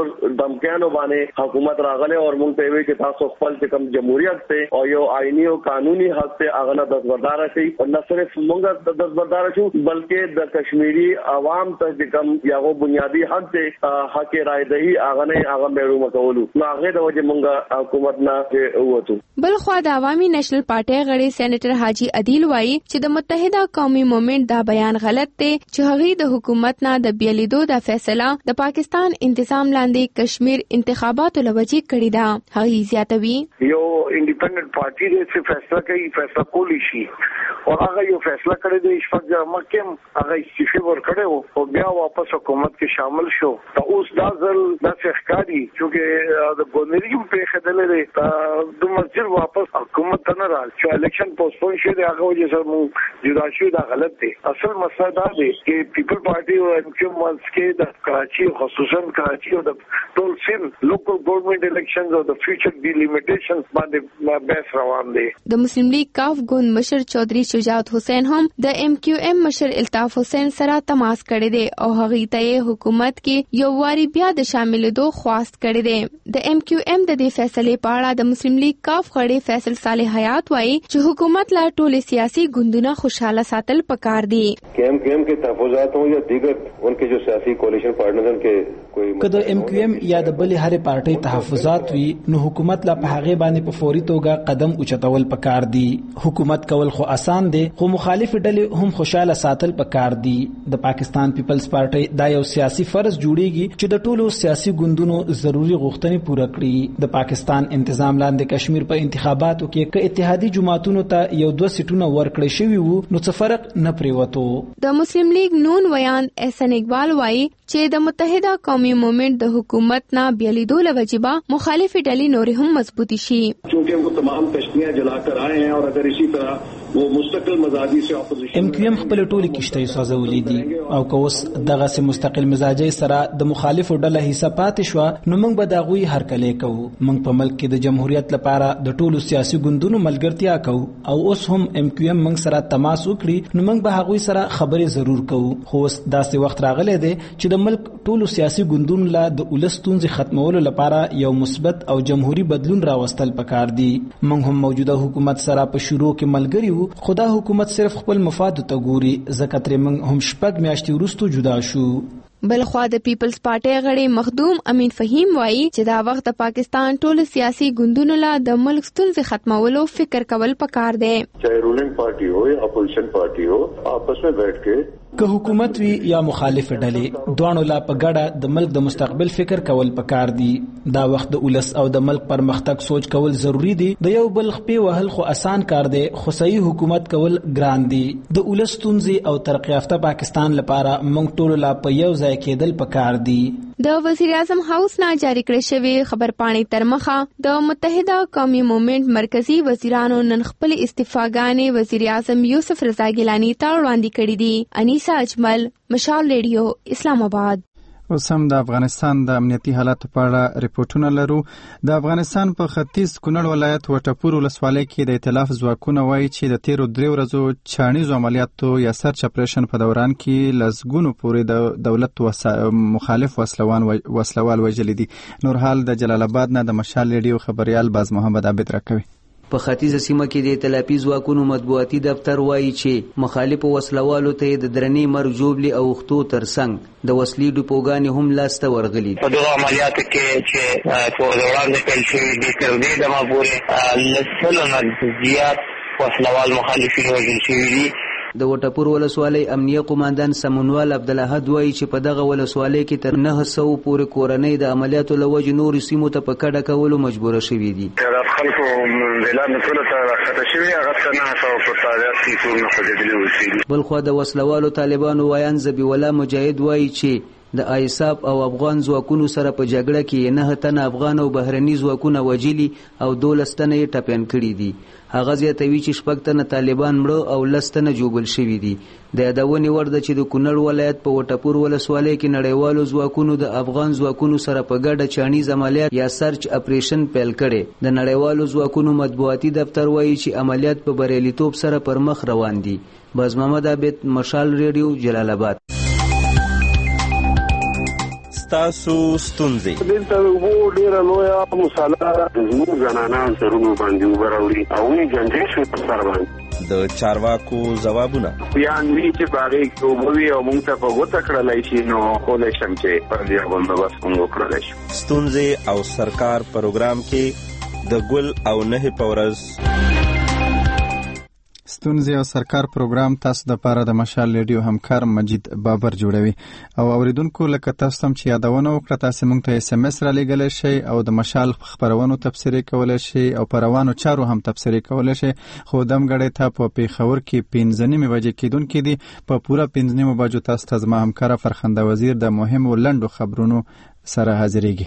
دمکیانو باندې حکومت راغله او موږ ته وی چې تاسو خپل کم جمهوریت ته او یو آئینی او قانوني حق ته اغله دستبردار شي او نه صرف موږ دستبردار شو بلکې د کشمیری عوام ته کم یاغو بنیادی حق ته حق رائے دهي اغه نه هغه محروم کولو نو هغه د وجه موږ حکومت نه وته. بل خو د عوامي نېشنل پارټي غړي سېنیټر حاجی عدیل وایي چې د متحده قومي موومېنټ دا بیان غلط دی چې هغه د حکومت نه د بیلیدو د فیصله د پاکستان انتظام لاندې کشمیر انتخاباتو لوجي کړی دا. هغه زیاتوي یو انډیپندنٹ پارټي دې څه فیصله کوي فیصله کولی شي او هغه یو فیصله کړی دی چې مکم هغه استعفا ورکړو او بیا واپس حکومت کې شامل شو. ته اوس دا ځل د ښکاری چې د ګورنریم په خدای لري د مسجد واپس حکومت ته نه راځي چې الیکشن پوسټپون شي دا هغه وجه سره مو جدا شو دا غلط دی. اصل مسله دا دی چې پیپل پارټي او ایم کیو مانس کې د کراچي خصوصا کراچي او د ټول سین لوکل ګورنمنت الیکشنز او د فیوچر ډیلیمیټیشن باندې بحث روان دی. د مسلم لیگ کاف ګوند مشر چودھری شجاعت حسین هم د ایم کیو ایم مشر الطاف حسین سره تماس کړی دی او هغه ته حکومت کې یو واری بیا د شاملېدو خواست کړی دی. د ایم کیو ایم د دې فیصلې په اړه د مسلم لیگ کاف غړي فیصل صالح حیات وایي چې حکومت لا ټول سیاسي ګوندونه خوشاله ساتل پکار دي. ایم کیو ایم کې تحفظات ہوں یا دیگر ان کے جو سیاسی کولیشن پارٹنرز کے کوئی کله ایم کیو ایم یا د بلې هرې پارټۍ تحفظات وي نو حکومت لا په هغه باندې په فوري توګه قدم اوچتول پکار دي. حکومت کول خو آسان دي خو مخالف ډلې هم خوشاله ساتل پکار دي. د پاکستان پیپلز پارټۍ دا یو سیاسي فرض جوړیږي چې د ټولو سیاسي ګوندونو ضروري غوښتنې پوره کړي. د پاکستان انتظام لاندې کشمیر په انتخاباتو کې ک اتحادی جماعتونو ته یو دوه سیټونه ورکړي شوی وو نو څه فرق نه پریوتو. د مسلم لیگ نون ویان احسن اقبال وایي چې د متحده قومي موومېنټ د حکومت نه بیلیدو لوجبه مخالف ډلې نور هم مضبوطی شي. چونکہ وہ تمام کشتیاں جلا کر آئے ہیں اور اگر اسی طرح وہ مستقل مزاجی سے اپوزیشن ایم کیو ایم خپل ټولې کشتۍ سوځولې دي او که اوس دغه سه مستقل مزاجي سره د مخالفو ډله حصہ پاتې شو نو موږ به دا غوي هرکلې کوو. موږ په ملک کې د جمهوریت لپاره د ټولو سیاسي ګوندونو ملګرتیا کوو او اوس هم ایم کیو ایم موږ سره تماس وکړي نو موږ به هغوی سره خبرې ضرور کوو. خو اوس داسې وخت راغلی دی چې د ملک ټولو سیاسي ګوندونو لا د ولس ستونزې ختمولو لپاره یو مثبت او جمهوری بدلون راوستل پکار دي. موږ هم موجوده حکومت سره په شروع کې ملګری وو خو دا حکومت صرف خپل مفاد ته ګوري ځکه ترې موږ هم شپږ میاشتې وروسته جدا شو. بل خوا د پیپلز پارټي غړي مخدوم امین فهیم وایي چې دا وخت د پاکستان ټول سیاسي ګوندونو لا د ملک ستونزې ختمولو فکر کول پکار دی. چاہے رولنگ پارٹی ہو یا اپوزیشن پارٹی ہو آپس میں بیٹھ کے که حکومت وی یا مخالف ډلې دوانو لا په ګډه د ملک د مستقبل فکر کول پکار دي. دا وخت د ولس او د ملک پرمختګ سوچ کول ضروری دي. د یو بل خپې وهل خو آسان کار دی خو صحیح حکومت کول ګران دي. د ولس ستونزې او ترقی یافته پاکستان لپاره موږ ټول لا په یو ځای کېدل پکار دي. د وزیر اعظم هاوس نه جاری کړی شوی خبرپاڼې تر مخه د متحده قومي موومېنټ مرکزی وزیرانو نن خپل استعفاګانې وزیر اعظم یوسف رضا ګیلانی ته وړاندې کړې دي. انیسا اجمل، مشال ریډیو، اسلام آباد. اوس هم د افغانستان د امنیتي حالاتو په اړه ریپورتونه لرو. د افغانستان په ختیځ کونړ ولایت وټپور ولسوالۍ کې د ائتلاف ځواکونه وایي چې د تیرو درې ورځو چاڼیزو عملیاتو یا سرچ اپریشن په دوران کې لسګونو پورې د دولت وسا... مخالف وسلوان و... وسلوال وژلي دي. نور حال د جلال آباد نه د مشال ریډیو خبريال باز محمد عابد راکوي. په ختیځه سیمه کې د ائتلافي ځواکونو مطبوعاتي دفتر وایي چې مخالفو وسلوالو ته د درنې مرګ ژوبلې او اختو ترڅنګ د وسلې ډیپوګانې هم لاسته ورغلي. په دغه عملیاتو کې چې په وړاندې پیل شوي دي تر دې دمه پورې له سلو نه زیات وسلوال مخالفین وژل شوي دي. د وټپور ولسوالۍ امنیه قوماندان سمونوال عبدالاحد وایي چې په دغه ولسوالۍ کې تر نه سوه پورې کورنۍ د عملیاتو له وجې نورو سیمو ته په کډه کولو مجبوره شوي دي. د خلکو اعلان ټولو ته راښکته شوي هغه ته نه سوه په تعداد کې څوک نه خوځېدلي اوسېږي. بل خوا د وسلوالو طالبانو ویان ذبیح الله مجاهد وایي چې د آیساف او افغان ځواکونو سره په جګړه کې نه تنه افغان او بهرني ځواکونه وژلي او دولس تنه یې ټپیان کړي دي. هغه زیاتوي چې شپږ تنه طالبان مړه او لس تنه ژوبل شوي دي. د یادونې وړ ده چې د کونړ ولایت په وټپور ولسوالۍ کې نړیوالو ځواکونو د افغان ځواکونو سره په ګډه چاڼیز عملیات یا سرچ اپریشن پیل کړي. د نړیوالو ځواکونو مطبوعاتي دفتر وایي چې عملیات په بریالیتوب سره پر مخ روان دي. باز محمد عابد، مشال ریډیو، جلال آباد. ستاسو ستونزې دلته وو ډیره لویه مساله زموږ زنانان سرونو باندې وبراوړي او یې جنجې شوې په سر باندې د چارواکو ځوابونه بیان وی چې باغې کوموي او موږ ته په غوته کړلای شي نو کولای شم چې پر دې باندې بس موږ وکړلای شو. ستونزې او سرکار پروګرام کې د ګل او نه په ورځ ستونزې او سرکار پروګرام تاسو د پاره د مشال ریډیو همکار مجید بابر جوړوي او اوریدونکو لکه تاسو هم چې یادونه وکړه تاسو موږ ته اس ام اس را لګلای شئ او د مشال خبرونو تفسیری کولای شئ او پروانو چارو هم تفسیری کولای شئ. خو دم غړې ته په پیښور کې پنځه نیمه بجې کېدونکې دي. په پوره پنځه نیمه بجو تاسو ته زما همکار فرخنده وزیر د مهمو لنډو خبرونو سره حاضرېږي.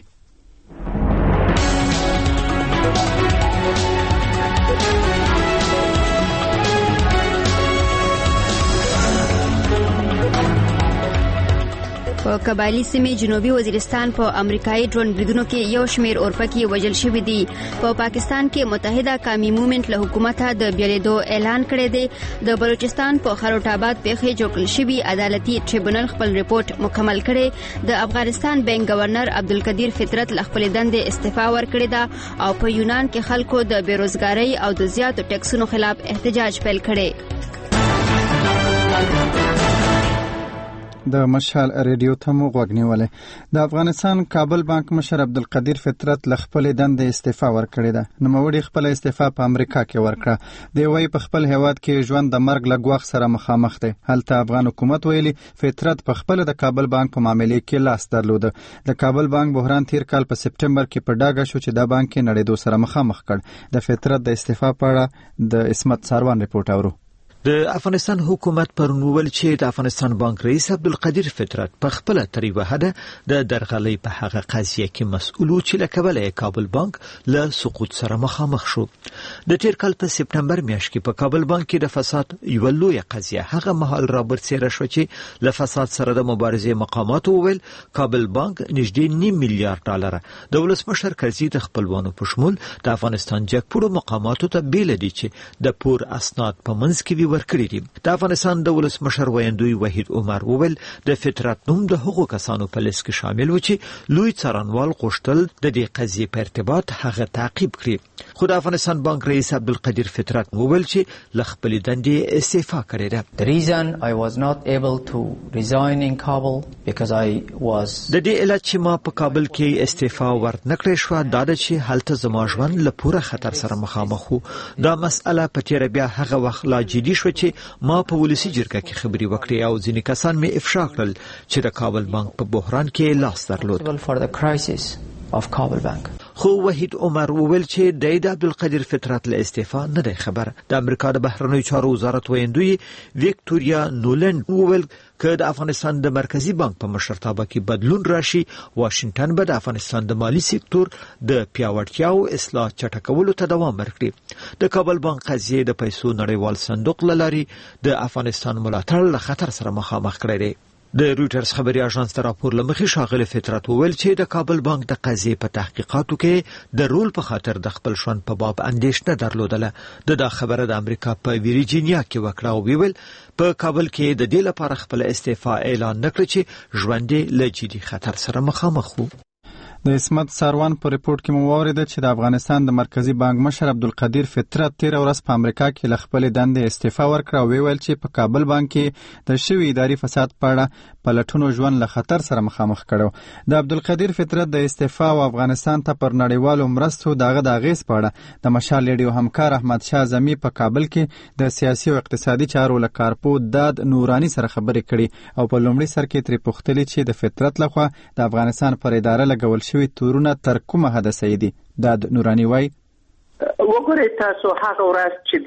په قبایلی سیمې جنوبي وزیرستان په امریکایي ډرون بریدونو کې یو شمیر اورپکي وژل شوي دي. په پاکستان کې متحده قومي موومنټ له حکومته د بیلیدو اعلان کړی دی. د بلوچستان په خروټ آباد پیښې جوړ کړل شوي عدالتي ټریبونل خپل ریپورت مکمل کړی. د افغانستان بینک گورنر عبدالقدیر فطرت له خپل دندې استعفا ورکړې ده او په یونان کې خلکو د بیروزګارۍ او د زیاتو ټیکسونو خلاف احتجاج پیل کړی. د مشال ریډیو ته مو غوږنیولې. د افغانستان کابل بانک مشر عبدالقدیر فطرت له خپل دندې استعفا ورکړې ده. نوموړي خپل استعفا په امریکا کې ورکړه. دی وايي په خپل هیواد کې ژوند د مرګ له ګواښ سره مخامخ دی. هلته افغان حکومت ویلي فطرت په خپل د کابل بانک په معاملې کې لاس درلود. د کابل بانک بحران تیر کال په سپټمبر کې په ډاګه شو چې دا بانک کې نړیدو سره مخامخ کړ. د فطرت د استعفا په اړه د اسمت ساروان ریپورت اورو. د افغانستان حکومت پرونول چې د افغانستان بانک رئیس عبدالقدیر فطرت په خپل تریبه هده د درغلۍ په هغه قضیه کې مسؤل چې لکبله کابل بانک له سقوط سره مخامخ شو. د تیر کال په سپټمبر میاشت کې په کابل بانک کې د فساد یو لوی قضیه هغه مهال رابرټ سره شو چې له فساد سره د مبارزې مقامات وویل کابل بانک نږدې نیم میلیارډ ډالر د ولسمشر کرزي د خپلوانو په شمول د افغانستان جګپوړو مقاماتو ته بیل دي چې د پور اسناد په منځ کې ورکړي دي. د افغانستان د ولسمشر ویندوی وحید عمر وویل د فطرت نوم د هغو کسانو په لیست کې شامل و چې لوی څارنوال غوښتل د دې قضیې په ارتباط هغه تعقیب کړي. خو د افغانستان بانک رئیس عبدالقدیر فطرت وویل چې له خپل دندې استعفا کړې ده. The reason I was not able to resign in Kabul because I was د دې علت چې ما په کابل کې استعفا ورنکړې شو دا د چې هلته زما ژوند له پوره خطر سره مخامخ وو. دا مسأله په تیر بیا هغه وخت لا جدي شو چې ما په ولسی جرګه کې خبري وکړې او ځینې کسان مې افشا کړل چې د کابل بانک په بحران کې لاس درلود. for the crisis of Kabul Bank. خو وحید عمر وویل چې د عبدالقدیر فطرت له استعفا نه دی خبر. د امریکا د بهرنیو چارو وزارت ویندوی ویکټوریا نولند وویل که د افغانستان د مرکزی بانک په مشرتابه کې بدلون راشي واشنگټن به د افغانستان د مالی سکتور د پیاوړتیا او اصلاح چټکولو ته دوام ورکړي. د کابل بانک قضیه د پیسو نړیوال صندوق لاري د افغانستان ملاتړ له خطر سره مخامخ کړی دی. د رويټرز خبري اژانس تر راپور لمخې شاغله فطرت وویل چې د کابل بانک د قضیې په تحقیقاتو کې د رول په خاطر د خپل شون په باب اندېښنه درلودله. د دا خبره د امریکا په ویرجینیا کې وکړه او ویل په کابل کې د دې لپاره خپل استعفا اعلان نکړ چې ژوند له جدي خطر سره مخامخ وو. د اسمت ساروان په ریپورت کې مو واوریده چې د افغانستان د مرکزی بانک مشر عبدالقدیر فطرت تیر ورځ په امریکا کې له خپل دندې استعفا ورکړه او ویل چې په کابل بانک کې د شوی اداري فساد په اړه پلټونو ژوند له خطر سره مخامخ کړو. د عبدالقدیر فطرت د استعفا او افغانستان ته پر نړیوالو مرستو دغه د اغیز په اړه د مشال ریډیو همکار احمد شاه زمی په کابل کې د سیاسي او اقتصادي چارو لکارپو داد نورانی سره خبرې کړي او په لومړي سر کې ترې پوښتلي چې د فطرت لخوا د افغانستان پر اداره لګول شوی تورونه تر کومه حده صحیح دي. داد نورانی وای وګورئ تاسو هغه ورځ چې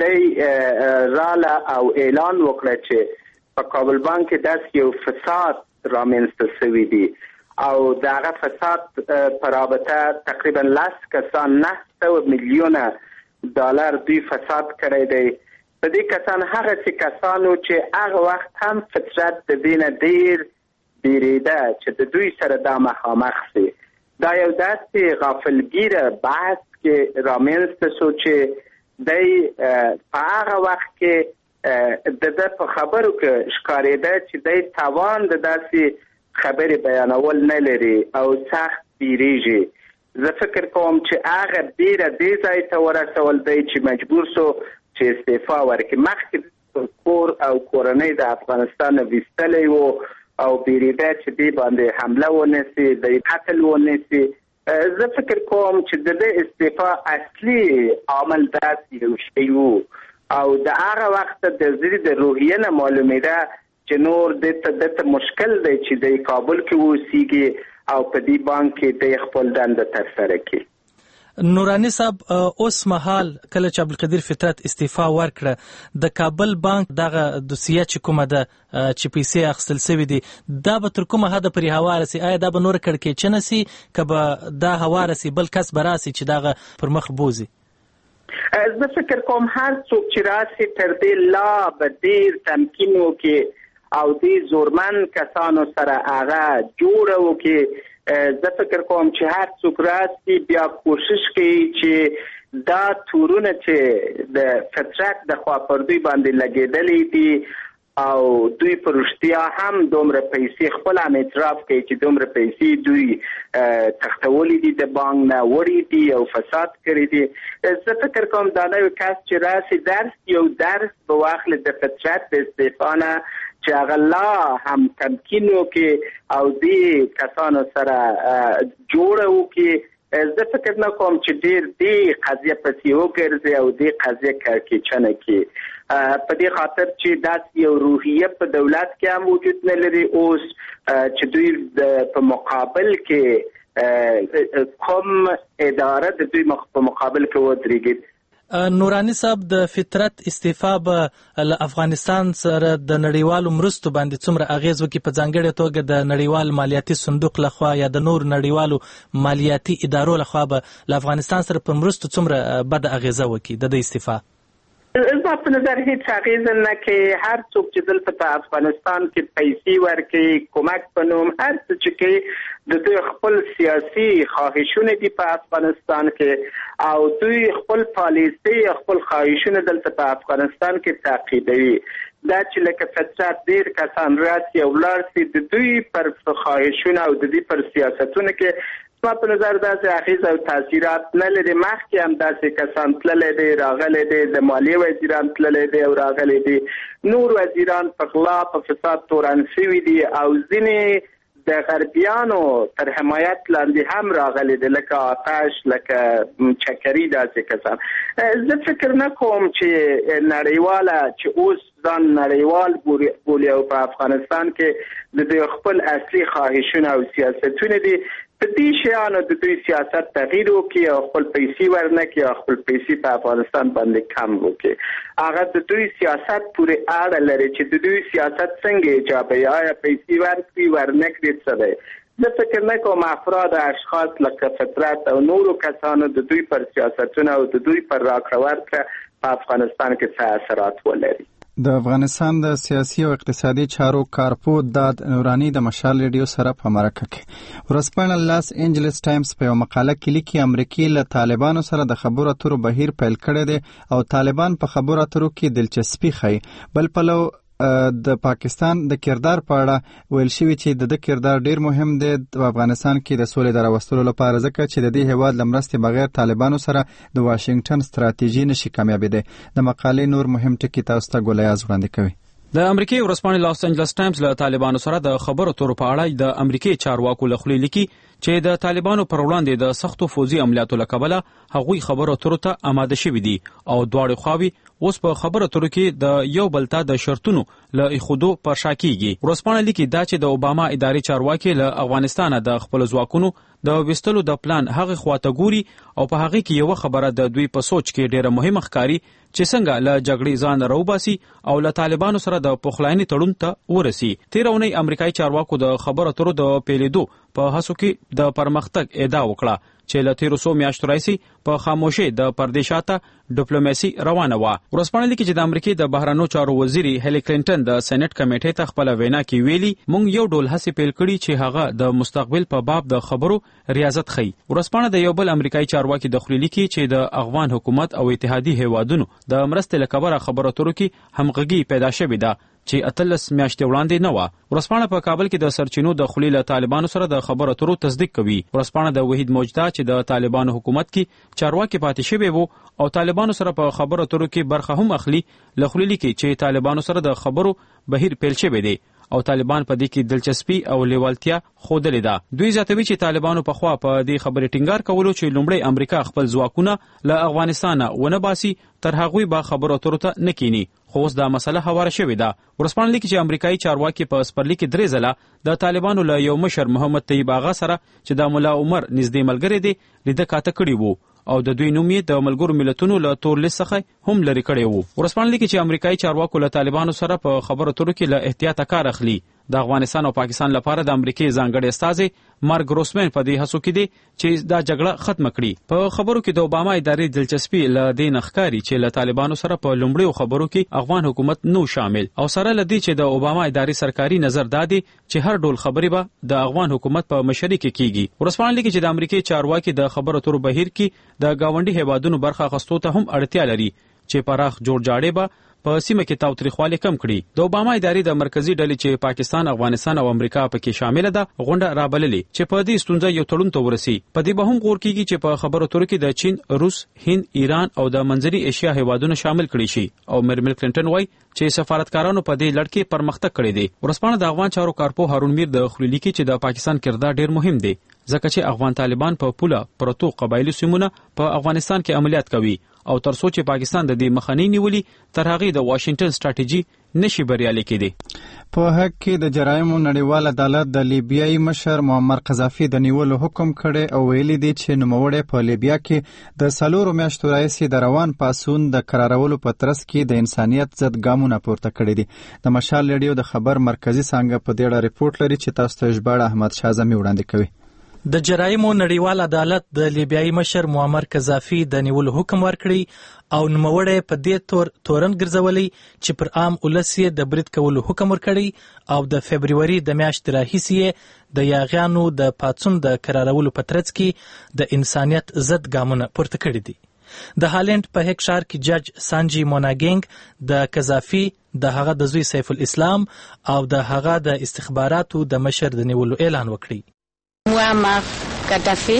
دی راله او اعلان وکړ چې په کابل بانک کې داسې یو فساد رامنځته شوی دی او دغه فساد په رابطه تقریبا لس کسان نه سوه میلیونه ډالر دوی فساد کړی دی. په دې کسان هغه څه کسانو چې هغه وخت هم فطرت د دې نه ډېر بیریده چې د دوی سره دا مخامخ شي. دا یو داسې غافلګیره بحث کې رامنځته شو چې دی په هغه وخت کې د ده په خبرو کې ښکارېده چې دی توان د داسې خبرې بیانول نه لري او سخت بیریږي. زه فکر کوم چې هغه ډیره دې ځای ته ورسول دی چې مجبور سو چې استعفا ورکړي. مخکې کور او کورنۍ د افغانستان ویستلی و او بیریده چې دې باندې حمله ونسي، د قتل ونسي. زه فکر کوم چې د دې استعفا اصلي عامل داسې یو شی و او د هغه وخت د زړه د روحیه نه معلومېده چې نور د ته مشکل دی چې د کابل کې اوسېږي او په دې بانک کې د خپل دنده ترسره کړي. نورانی صاحب اوس مهال کله چې عبدالقدیر فطرت استعفا ورکړه د کابل بانک دغه دوسیه چې کومه ده چې پیسې اخیستل سوي دي دا به تر کومه حده پورې هوارسي؟ آیا دا به نور کړکېچنه سي که به دا هوارسي بل کس به راسي چې دغه پر مخ بوزي؟ زه فکر کوم هر څوک چې راسي تر دې لا به ډېر تمکین وکړي او دې زورمن کسانو سره هغه جوړه وکړي. زه فکر کوم چې هر څوک راسي بیا کوشش کوي چې دا تورونه چې د فطرت د خواپردوی باندې لګېدلې دي او دوی په رښتیا هم دومره پیسې خپل هم اعتراف کوي چې دومره پیسې دوی تختولې دي د بانک نه وړي دي او فساد کړی دي. زه فکر کوم دا نوی کس چې راسي درس یو درس به واخلي د فطرت د استعفا نه چې هغه لا هم تمکین وکړي او دې کسانو سره جوړه وکړي. زه فکر نه کوم چې ډېر دې قضیه پسې وګرځي او دې قضیه کړکېچنه کړي. په دې خاطر چې داسې یو روحیه په دولت کې هم وجود نه لري اوس چې دوی په مقابل کې کوم اداره د دوی په مقابل کې ودرېږي. نورانی صاحب د فطرت استعفا به له افغانستان سره د نړیوالو مرستو باندې څومره اغیز وکړي، په ځانګړې توګه د نړیوال مالیاتي صندوق لخوا یا د نور نړیوالو مالیاتي ادارو لخوا به له افغانستان سره په مرستو څومره بد اغیزه وکړي د دې استعفا؟ زما په نظر هیڅ اغیز نه کوي. هر څوک چې دلته په افغانستان کې پیسې ورکوي کومک په نوم هر څه چې کوي د دوی خپل سیاسي خواهشونه دي په افغانستان کې او دوی خپل پالیسي خپل خواهشونه دلته په افغانستان کې تعقیبوي. دا چې لکه فطرت ډېر کسان راسي او ولاړ د دوی پر خواهشونه او د دوی پر سیاستونه کې ما په نظر داسې اغیز او تاثیرات نه لري. مخکې هم داسې کسان تللی دی راغلی دی، د مالیې وزیران تللی دی او راغلی دی، نور وزیران په غلا په فساد تورن شوي دي او ځینې د غربیانو تر حمایت لاندې هم راغلی دی لکه آتش لکه چکري داسې کسان. زه فکر نه کوم چې نړیواله چې اوس ځان نړیوال بولي او په افغانستان کې د دوی خپل اصلي خواهشونه او سیاستونه دي په دې شیانو د دوی سیاست تغییر وکړي او خپل پیسې ورنه کړي او خپل پیسې په افغانستان باندې کم وکړي. هغه د دوی سیاست پورې اړه لري چې د دوی سیاست څنګه ایجابي آیا پیسې ورکړي ورنه کړي څه دی. زه فکر نه کوم افراد اشخاص لکه فطرت او نورو کسانو د دوی پر سیاستونه او د دوی پر راکړه ورکړه په افغانستان کې څه اثرات ولري. د افغانستان د سیاسي او اقتصادي چارو کارپو داد نورانی د مشال ریډیو سره په مرکه کې ورسپانه لاس انجلس ټایمز په یو مقاله کې لیکي امریکای له طالبانو سره د خبرو اترو بهیر پیل کړی دی او طالبان په خبرو اترو کې دلچسپي ښيي. بل پلو د پاکستان د کردار په اړه ویل شوی چې د د کردار ډیر مهم دی په افغانستان کې د سولې د راوستلو لپاره ځکه چې د دې هیواد لمرستي بغیر طالبانو سره د واشنگټن ستراتیژي نشي کامیابېدی. د مقالې نور مهم ټکي تاسو ته ګولیاز وړاندې کوي. د امریکای ورسپانې لاس انجلس ټایمز له طالبانو سره د خبرو اترو په اړه د امریکای چارواکو لخوا لیکي چې د طالبانو پر وړاندې د سختو فوزي عملیاتو له کبله هغوی خبرو اترو ته آماده شوي دي او دواړه خواوې اوس په خبرو اترو کې د یو بل ته د شرطونو له ایښودو په شا کېږي. ورسپانه لیکي دا چې د اوباما ادارې چارواکي له افغانستانه د خپل ځواکونو د وستلو د پلان هغه خواته ګوري او په هغه کې یو خبره د دوی په سوچ کې ډیره مهمه ښکاري چې څنګه له جګړې ځان راوباسي او له طالبانو سره د پخلاینې تړون ته ورسي. تیر اونۍ امریکایي چارواکو د خبرو اترو د پیلېدو په هڅو کې د پرمختګ ادعا وکړه چې له تیرو څو میاشتو راهیسې په خاموشۍ د پردې شاته ډیپلوماسي روانه وه. ورسپانه لیکي چې د امریکای د بهرنیو چارو وزیري هیلی کلینټن د سېنات کمیټې ته خپله وینا کې ویلي موږ یو ډول هڅې پیل کړي چې هغه د مستقبل په باب د خبرو ریاضت ښیي. ورسپانه د یو بل امریکایي چارواکي د خولي لیکي چې د افغان حکومت او اتحادي هیوادونو د مرستې له کبله خبرو اترو کې همغږي پیدا شوې ده چې اتلس میاشتې وړاندې نه و. ورځپاڼه په کابل کې د سرچینو د خولې له طالبانو سره د خبرو اترو تصدیق کوي. ورځپاڼه د وحید موجده چې د طالبانو حکومت کې چارواکي پاتې شوی وو او طالبانو سره په خبرو اترو کې برخه هم اخلي لخولې لیکي چې طالبانو سره د خبرو بهیر پیل شوی دی او طالبان په دې کې دلچسپي او لیوالتیا ښودلې ده. دوی زیاتوي چې طالبانو په خوا په دې خبرې ټینګار کولو چې لومړی امریکا خپل ځواکونه له افغانستانه ونه باسي تر هغوی به خبرو اترو ته نه کینی، خو اوس دا مسله هواره شوې ده. ورځپاڼه لیکي چې امریکایي چارواکي په سپرلي کې درې ځله د طالبانو له یو مشر محمد طیب آغا سره چې د ملا عمر نږدې ملګری دی لیده کاته کړي وو او د دوی نوم یې د ملګرو ملتونو له تور لیست څخه هم لرې کړی وو. ورځپاڼه لیکي چې امریکایي چارواکو له طالبانو سره په خبرو اترو کې له احتیاطه کار اخلي. د افغانستان او پاکستان لپاره د امریکای ځانګړي استازي مارک ګروسمن په دې هڅو کې دی چې دا جګړه ختم کړي. په خبرو کې د اوباما ادارې دلچسپي له دې نخکاری چې له طالبانو سره په لومړیو خبرو کې افغان حکومت نو شامل او سره لدی چې د اوباما ادارې سرکاري نظر دادي چې هر ډول خبرې به د افغان حکومت په مشرۍ کې کیږي. ورځپاڼه لیکي چې د امریکای چارواکي د خبرو اترو بهیر کې د گاونډي هیوادونو برخه اخیستو ته هم اړتیا لري چې پراخ جوړ جاړې به په سیمه کې تاوتریخوالی کم کړي. د اوباما ادارې د مرکزی ډلې چې پاکستان، افغانستان او امریکا پکې شامل ده غونډه رابللې چې په دې ستونزه یو تړون ته ورسي. په دې به هم غور کیږي چې په خبرو اترو کې د چین، روس، هند، ایران او د منځنۍ ایشیا هیوادونو شامل کړي شي او میرمل کلینټن وایي چې سفارتکارانو په دې لړ کې پرمختګ کړی دی. ورځپاڼه د افغان چارو کارپو هارون میر د خولې لیکي چې د پاکستان کردار ډیر مهم دی ځکه چې افغان طالبان په پوله پرتو قبایلی سیمونه په افغانستان کې عملیات کوي او تر څو چې پاکستان د دې مخنی نیولي تر هغه د واشنگټن سټریټیجی نشي بریالي کېدی. په حق کې د جرایمو نړیوال عدالت د لیبیایي مشر معمر قذافي د نیولو حکم کړی او ویلي دی چې نوموړی په لیبیا کې د څلورو میاشتو راهیسې د روان پاڅون د قرارولو په ترڅ کې د انسانیت ضد ګامونه پورته کړي دي. د مشال ریډیو د خبر مرکزی څانګه په دې اړه ریپورت لري چې تاسو ته ژباړه احمد شاه زمي وړاندې کوي. د جرایمو نړیوال عدالت د لیبیایي مشر معمر قذافي د نیولو حکم ورکړی او نوموړی په دې تور تورن ګرځولی چې پر عام ولس یې د برید کولو حکم ورکړی او د فبروري د میاشتې راهیسې د یاغیانو د پاڅون د قرارولو په ترڅ کې د انسانیت ضد ګامونه پورته کړي دي. د هالند په هک ښار کې جج سانجي موناګینګ د قذافي د هغه د زوی سیف الاسلام او د هغه د استخباراتو د مشر د نیولو اعلان وکړي. Muammar Gaddafi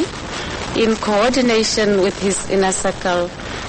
in coordination with his inner circle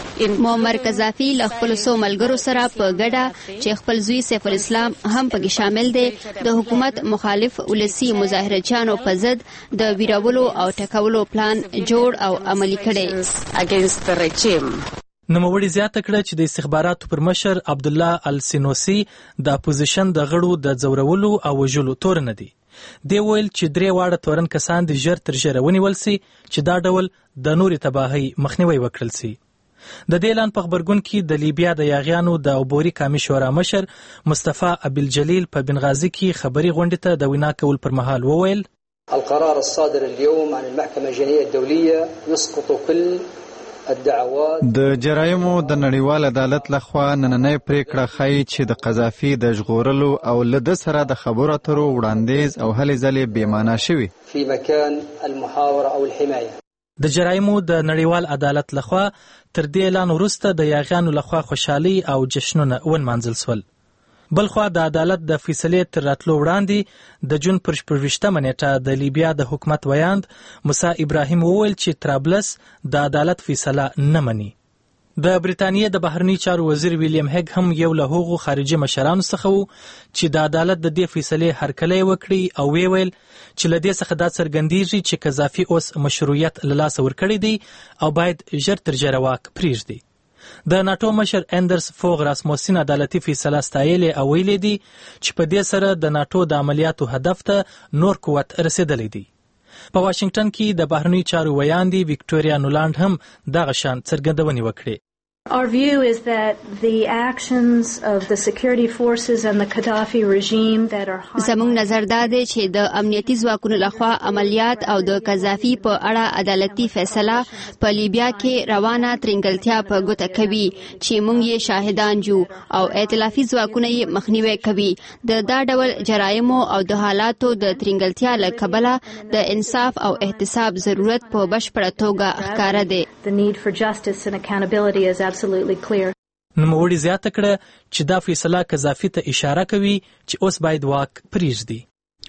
معمر قذافي له خپل سو ملګرو سره په ګډه چې خپل زوی سیف الاسلام هم پکې شامل دی د حکومت مخالف ولسی مظاهرچیانو په ضد د ویرولو او ټکولو پلان جوړ او عملی کړي against the regime. نوموړي زیاته کړه چې د استخباراتو پر مشر عبد الله السینوسی د اپوزیشن د غړو د ځورولو او وژلو تورن دي. دی ویل چې درې واړه تورن کسان د ژر تر ژره ونیول سي چې دا ډول د نورې تباهۍ مخنیوي وکړل سي. د دې اعلان په خبرګون کې د لیبیا د یاغیانو د عبوري قومي شورا مشر مصطفى ابوالجلیل په بنغازي کې خبري غونډې ته د وینا کول پر مهال وویل القرار الصادر اليوم عن المحكمة الجنائية الدولية يسقط كل د جرایمو د نړیوال عدالت لخوا نننۍ پریکړه ښایي چې د قذافي د ژغورلو او له ده سره د خبرو اترو وړاندیز او هلې ځلې بېمانا شوي. في مكان المحاورة او الحماية. د جرایمو د نړیوال عدالت لخوا تر دې اعلان وروسته د یاغیانو لخوا خوشحالي او جشنونه ونمانځل سول. بلخوا د عدالت د فیصلې تر راتلو وړاندې د جون پر شپږویشتمه نیټه د لیبیا د حکومت ویاند موسی ابراهیم وویل چې طرابلس د عدالت فیصله نه مني. د بریتانیې د بهرنی چارو وزیر ویلیام هیګ هم یو له هغو خارجي مشرانو څخه و چې د عدالت د دې فیصلې هرکلی وکړي او وی ویل چې له دې څخه دا څرګندیږي چې قذافي اوس مشروعیت له لاسه ورکړی دی او باید ژر تر ژره واک پرېږدي. د ناټو مشر اندرس فوغ راسموسین عدالتي فیصله ستایلې او ویلي دي چې په دې سره د ناټو د عملیاتو هدف ته نور قوت رسیدلی دی. په واشنگټن کې د بهرنی چارو ویاندې وکټوریا نولاند هم دغه شان څرګندونې وکړې. Our view is that the actions of the security forces and the Gaddafi regime that are زموږ نظر دا دی چې د امنیتي ځواکونو لخوا عملیات او د قذافي په اړه عدالتي فیصله په لیبیا کې روانه ترنګلتیا په ګوته کوي چې موږ یې شاهدان جو او ائتلافي ځواکونه یې مخنیوي کوي. د دا ډول جرایمو او د حالاتو د ترنګلتیا له کبله د انصاف او احتساب ضرورت په بشپړه توګه ښکاره دی. The need for justice and accountability is absolutely clear. نوموړي زیاته کړه چې دا فیصله قذافي ته اشاره کوي چې اوس باید واک پرېږدي.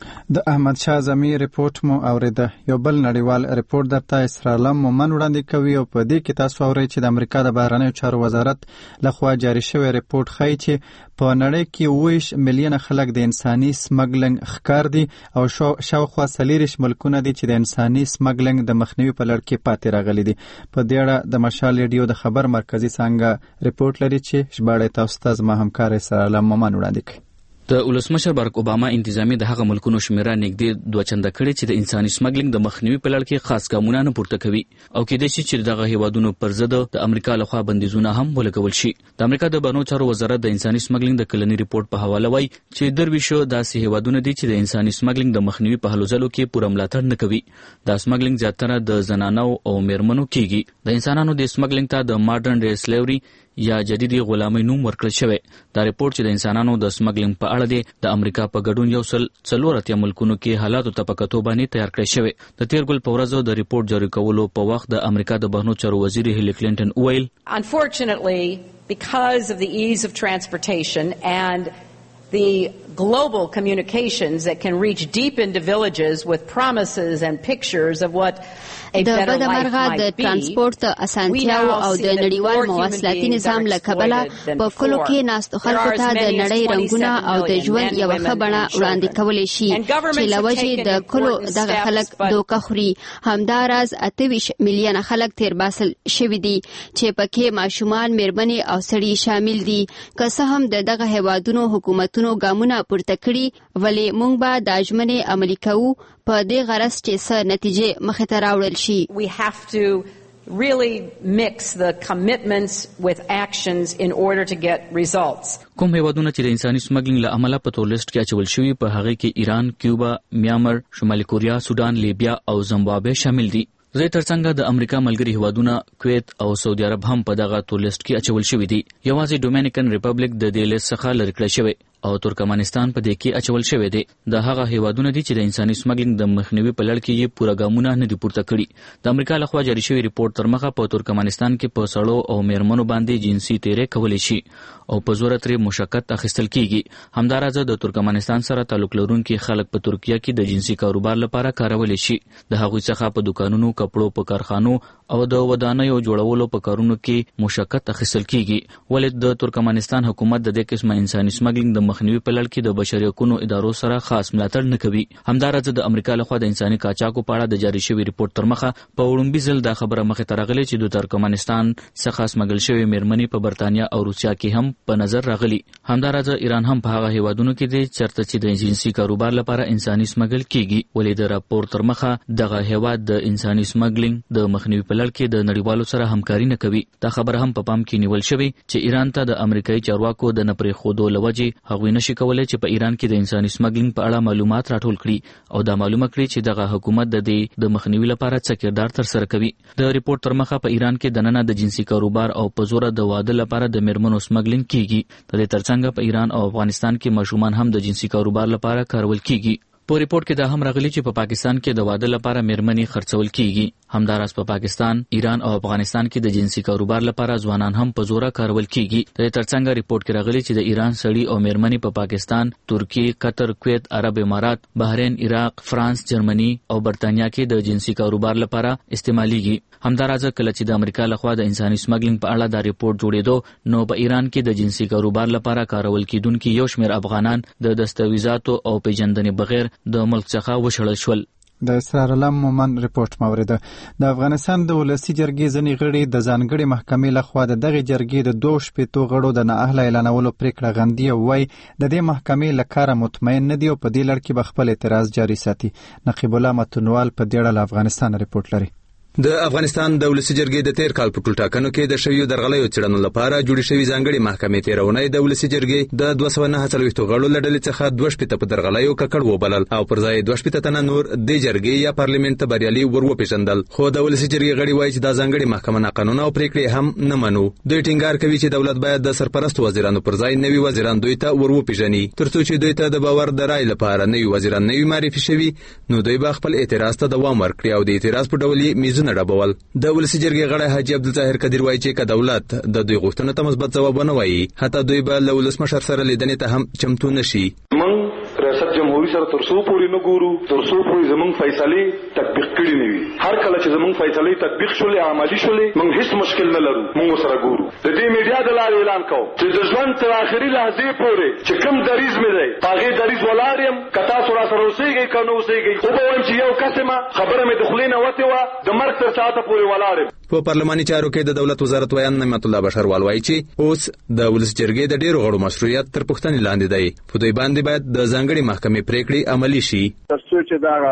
د احمد شاه زمي ریپورت مو اوریده. یو بل نړیوال ریپورت درته اسرائیل مومن وړاندې کوي او په دې کې تاسو اورئ چې د امریکا د بهرنیو چارو وزارت لخوا جاری شوی ریپورت ښیي چې په نړۍ کې اوویشت میلیونه خلک د انساني سمګلنګ ښکار دي او شاوخوا څلېرویشت ملکونه دي چې د انساني سمګلنګ د مخنیوي په لړ کې پاتې راغلي دي. په دې اړه د مشال ریډیو د خبر مرکزي څانګه ریپورت لري چې ژباړه تاسو ته زما همکار اسرائیل مومن وړاندې کوي. د ولسمشر بارک اوباما انتظامی د هغه ملکونو شمیره نږدې دوه چنده کړي چې د انساني سمګلینګ د مخنیوي په لړ کې خاص ګامونه نه پورته کوي او کېدای شي چې دغه هیوادونو پر ضد د امریکا لخوا بندیزونه هم ولګول شي. د امریکا د بهرنیو چارو وزارت د انساني سمګلینګ د کلنی ریپورت په حواله وایي چې درویشو داسې هیوادونه دي چې د انساني سمګلینګ د مخنیوي په هلو ځلو کې پوره ملاتړ نه کوي. دا سمګلینګ زیاتره د زنانو او میرمنو کیږي. د انسانانو د سمګلینګ ته د ماډرن ډے سلیوري یا جديدي غلامۍ نوم ورکړل شوی. دا ریپورت چې د انسانانو د سمګلینګ په اړه دی د امریکا په ګډون یو سل څلور اتیا ملکونو کې حالاتو ته په کتو باندې تیار کړی شوی. د تیر ګل په ورځو د ریپورت جاری کولو په وخت د امریکا د بهرنیو چارو وزیر هیلی کلینټن وویل Unfortunately, because of the ease of transportation and the global communications that can reach deep into villages with promises and pictures of what a better life might be. د ترانسپورت اسانتیاو او د نړیوال مواصلاتي نظام له کبله په کلو کې ناست خلکو ته د نړۍ رنګونه او د ژوند یو ښه بڼه وړاندې کولی شي چې له وجې د کلو دغه خلک دوکه خوري. همداراز اته ویشت میلیونه خلک تیرباسل شوي دي چې پکې ماشومان، میرمنې او سړي شامل دي. که څه هم د دغه هیوادونو حکومتونو ګامونه پورته کړي ولې موږ به دا ژمنې عملي کوو په دې غرض چې څه نتیجې مخې ته راوړل شي. We have to really mix the commitments with actions in order to get results. کوم هیوادونه چې د انساني سمګلینګ له امله په تور لیست کې اچول شوي په هغه کې ایران، کیوبا، میانمار، شمالي کوریا، سودان، لیبیا او زیمبابوې شامل دي. زه ترڅنګ د امریکا ملګري هیوادونه کویت او سعودي عرب هم په دغه تور لیست کې اچول شوي دي. یوازې ډومینیکن ریپبلیک د دې لیست څخه لرې کړی شوی او ترکمنستان په دې کې اچول شوی دی. د هغه هیوادونه دي چې د انساني سمګلینګ د مخنیوي په لړ کې یې پوره ګامونه نه دي پورته کړي. د امریکا لخوا جاری شوی ریپورت تر مخه په ترکمنستان کې په سړو او میرمنو باندې جنسي تیرې کولی شي او په زور ترې مشقت اخیستل کیږي. همداراز د ترکمنستان سره تعلق لرونکي خلک په ترکیه کې د جنسي کاروبار لپاره کارول شي. د هغوی څخه په دکانونو، کپړو، په کارخانو او د ودانیو جوړولو په کارونو کې مشقت اخیستل کیږي. ولې د ترکمنستان حکومت د دې قسمه انساني سمګلینګ د مخنیوي په لړ کې د بشري حقوقو ادارو سره خاص ملاتړ نه کوي. همداراز د امریکا لخوا د انساني قاچاقو په اړه د جاری شوی ریپورت تر مخه په وړومبي ځل دا خبره مخې ته راغلې چې د ترکمنستان څخه سمګل شوی میرمنې په برتانیا او روسیا کې هم په نظر راغلي. همداراز ایران هم په هغه هیوادونو کې دی چېرته چې د جنسي کاروبار لپاره انساني سمګل کیږي. ولې د راپور تر مخه دغه هیواد د انساني سمګلینګ د مخنیوي په لړ کې د نړیوالو سره همکاري نه کوي. دا خبره هم په پام کې نیول شوی چې ایران ته د امریکایي چارواکو د نه پرېښودو له وجې هغوی نشي کولی چې په ایران کې د انساني سمګلینګ په اړه معلومات راټول کړي او دا معلومه کړي چې دغه حکومت د دې د مخنیوي لپاره څه کردار ترسره کوي. د ریپورت تر مخه په ایران کې دننه د جنسي کاروبار او په زور د واده لپاره د میرمنو سمګلینګ کیږي. د دې ترڅنګ په ایران او افغانستان کې ماشومان هم د جنسي کاروبار لپاره کارول کیږي. په ریپورت کې دا هم راغلي چې په پاکستان کې د واده لپاره میرمنې خرڅول کیږي. همداراز په پاکستان، ایران او افغانستان کې د جنسي کاروبار لپاره ځوانان هم په زوره کارول کیږي. د دې ترڅنګ ریپورت کې راغلي چې د ایران سړي او میرمنې په پاکستان، ترکیه، قطر، کویت، عرب امارات، بحرین، عراق، فرانس، جرمني او برتانیا کې د جنسي کاروبار لپاره استعماليږي. همداراز کله چې د امریکا لخوا د انساني سمګلینګ په اړه دا ریپورت جوړېدو نو په ایران کې د جنسي کاروبار لپاره کارول کیدونکي یو شمېر افغانان د دستاویزاتو او پیژندنې بغیر د ملک څخه وشړل شول. د اسرار علم مومن ریپورت موریده. د افغانستان د ولسی جرګې ځینې غړي د ځانګړي محکمې لخوا د دغه جرګې د دوه شپېتو غړو د نااهله اعلانولو پریکړه غندي او وایي د دې محکمې له کاره مطمئن نه دي او په دې لړ کې به خپل اعتراض جاري ساتي. نقیب الله متنوال په دې اړه له افغانستان ریپورت لري. د افغانستان د ولسی جرګې د تیر کال په ټول ټاکنو کې د شویو درغلیو څېړنو لپاره جوړې شوې ځانګړې محکمې تیرونی د ولسی جرګې د دوه سوه نهه څلوېښتو غړو له ډلې څخه دوه شپېته په درغلیو ککړ وبلل او پر ځای دوه شپېته تنه نور دې جرګې یا پارلیمنت ته بریالي ور وپېژندل. خو د ولسی جرګې غړي وایي چې دا ځانګړې محکمه ناقانونه او پریکړې هم نه منو. دوی ټینګار کوي چې دولت باید د سرپرست وزیرانو پر ځای نوي وزیران دوی ته ور وپېژني. تر څو چې دوی ته د باور د رای لپاره نوي وزیران نوي معرفي شوي نو دوی به خپل اعتراض ته دوام ورکړي او د اعتراض په ډول یې فیوزونه ډبول. د ولسی جرګې غړی حاجی عبدالطاهر قدیر وایي چې که دولت د دوی غوښتنو ته مثبت ځواب ونه وایي حتی دوی به له ولسمشر سره لیدنې ته هم چمتو نشي. ریاست جمهوریت سره تر څو پورې نه ګورو تر څو پورې زمونږ فیصلې تطبیق کړي نه وي. هر کله چې زمونږ فیصلې تطبیق شولې عملي شولې موږ هیڅ مشکل نه لرو، موږ سره ګورو. د دې میډیا د لارې اعلان کوم چې د ژوند تر آخري لحظې پورې چې کوم دریځ مې دی هغې دریځ ولاړ یم. که تاسو را سره اوسېږئ که نه اوسېږئ خو به وایم چې یو قسمه خبره مې د خولې نه وتې وه د مرګ تر ساعته پورې ولاړ یم. په پارلماني چارو کې د دولت وزارت ویان نعمت الله بشروال وایي چې اوس د ولس جرګې د ډیرو غړو مشروعیت تر پوښتنې لاندې دی. په دوی باندې باید د ځانګړي محکمې پریکړې عملي شي. تر څو چې دا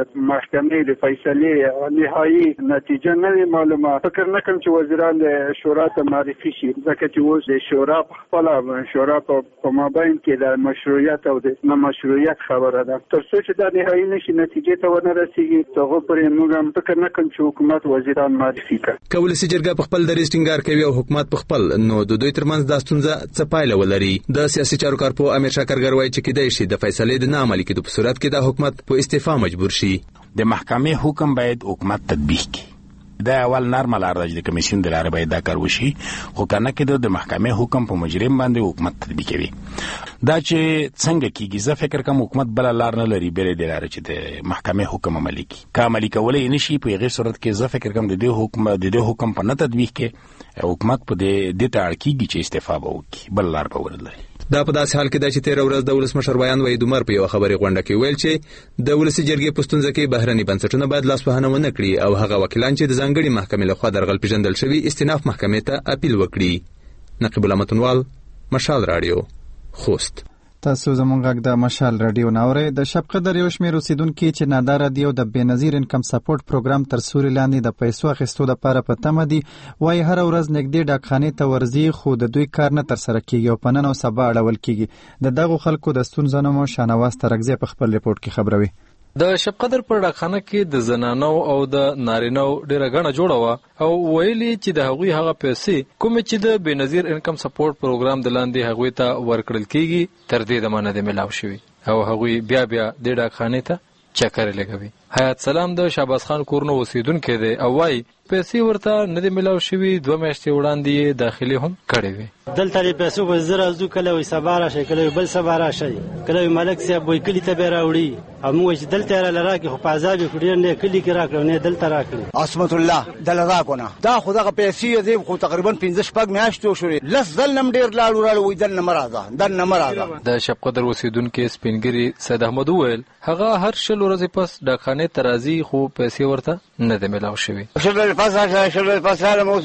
محکمې د فیصلې نهایي نتیجه نه وي معلومه، فکر نه کوم چې وزیران د شورا ته معرفي شي، ځکه چې اوس د شورا په خپله شورا په مابین کې د مشروعیت او د نه مشروعیت خبره ده. تر څو چې دا نهایي نشي نتیجې ته ونه رسېږي تر هغو پورې موږ هم فکر نه کوم چې حکومت وزیران معرفي کړي. که ولسي جرګه په خپل دریځ ټینګار کوي او حکومت په خپل، نو د دوی ترمنځ دا ستونزه څه پایله ولري. د سیاسي چارو کارپوه امیر شاکرګر وایي چې کېدای شي د فیصلې د نه عملي کېدو په صورت کې دا حکومت په استعفا مجبور شي. د محکمې حکم باید حکومت تطبیق کړي. دا اول نرمه لار ده چې د کمیسیون د لارې باید دا کار وشي، خو که نه کېده د محکمې حکم په مجرم باندې حکومت تطبیقوي. دا چې څنګه کېږي زه فکر کوم حکومت بله لار نه لري بېرې دې لارې چې د محکمې حکم عملي کړي. که عملي کولی یې نه شي په هغې صورت کې زه فکر کوم د دې حکم د دې حکم په نه تطبیق کې حکومت په دې ته اړ کېږي چې استعفا به وکړي، بل لار به ونه لري. دا په داسې حال کې ده چې تېره ورځ د ولسمشر ویان وحید عمر په یوه خبري غونډه کې ویل چې د ولسي جرګې په ستونزه کې بهرني بنسټونه باید لاسوهنه ونه کړي او هغه وکیلان چې د ځانګړي محکمې لخوا درغل پېژندل شوي استیناف محکمې ته اپیل وکړي. نقیب الله متنوال، مشال راډیو، خوست. تاسو زموږ غږ د مشال رادیو ناورئ. د شب قدر یو شمېر اوسیدونکي چې نادا رادیو د بېنظیر انکم سپورټ پروګرام تر سوري لاندې د پیسو اخیستو لپاره په تمه دي، وایي هره ورځ نږدې ډاکخانې ته ورځي خو د دوی کار نه ترسره کیږي او په نن او سبا اړول کیږي. د دغو خلکو د ستونزو نه مو شاهنواز ترکزی په خپل ریپورټ کې خبروي. د شب قدر پر ډاکخانه کې د زنانو او د نارینو ډیره غڼه جوړه وه او ویلي چې د هغوی هغه پیسې کومې چې د بېنظیر انکم سپورټ پروګرام د لاندې هغوی ته ورکړل کیږي تر دې دمه نه دي میلاو شوي او هغوی بیا بیا د ډاکخانې ته چکرې لګوي. حیات سلام د شهباز خان کورنو اوسیدونکی دی او وایي پیسې ورته نه دي میلاو شوي، دوه میاشتې وړاندې یې داخلي هم کړې وې. دلته د پیسو په زر ارزو کله وي سبا راشئ، کله وي بل سبا راشئ، کله وي ملک صاحب وایي کلي ته به یې راوړي او موږ وایي چې دلته یې راله راکړي، خو په عذاب یې کړو ډېر نه کلي کې راکړه نه دلته راکړي. عصمت الله دله راکړو نه دا خو دغه پیسې دې خو تقریبا پنځه شپږ میاشتې وشوې، لس ځل نه م ډېر لاړو راړو وایي دلته نه مه راځه دلته نه مه راځه. د شب قدر اوسیدونکي سپینګري سید احمد وویل هغه هر شل ورځې پس ډاکخانې ته راځي خو پیسې ورته نه دي میلاو شوي. شل ورځې پس راشه شل ورځې پس راغلم اوس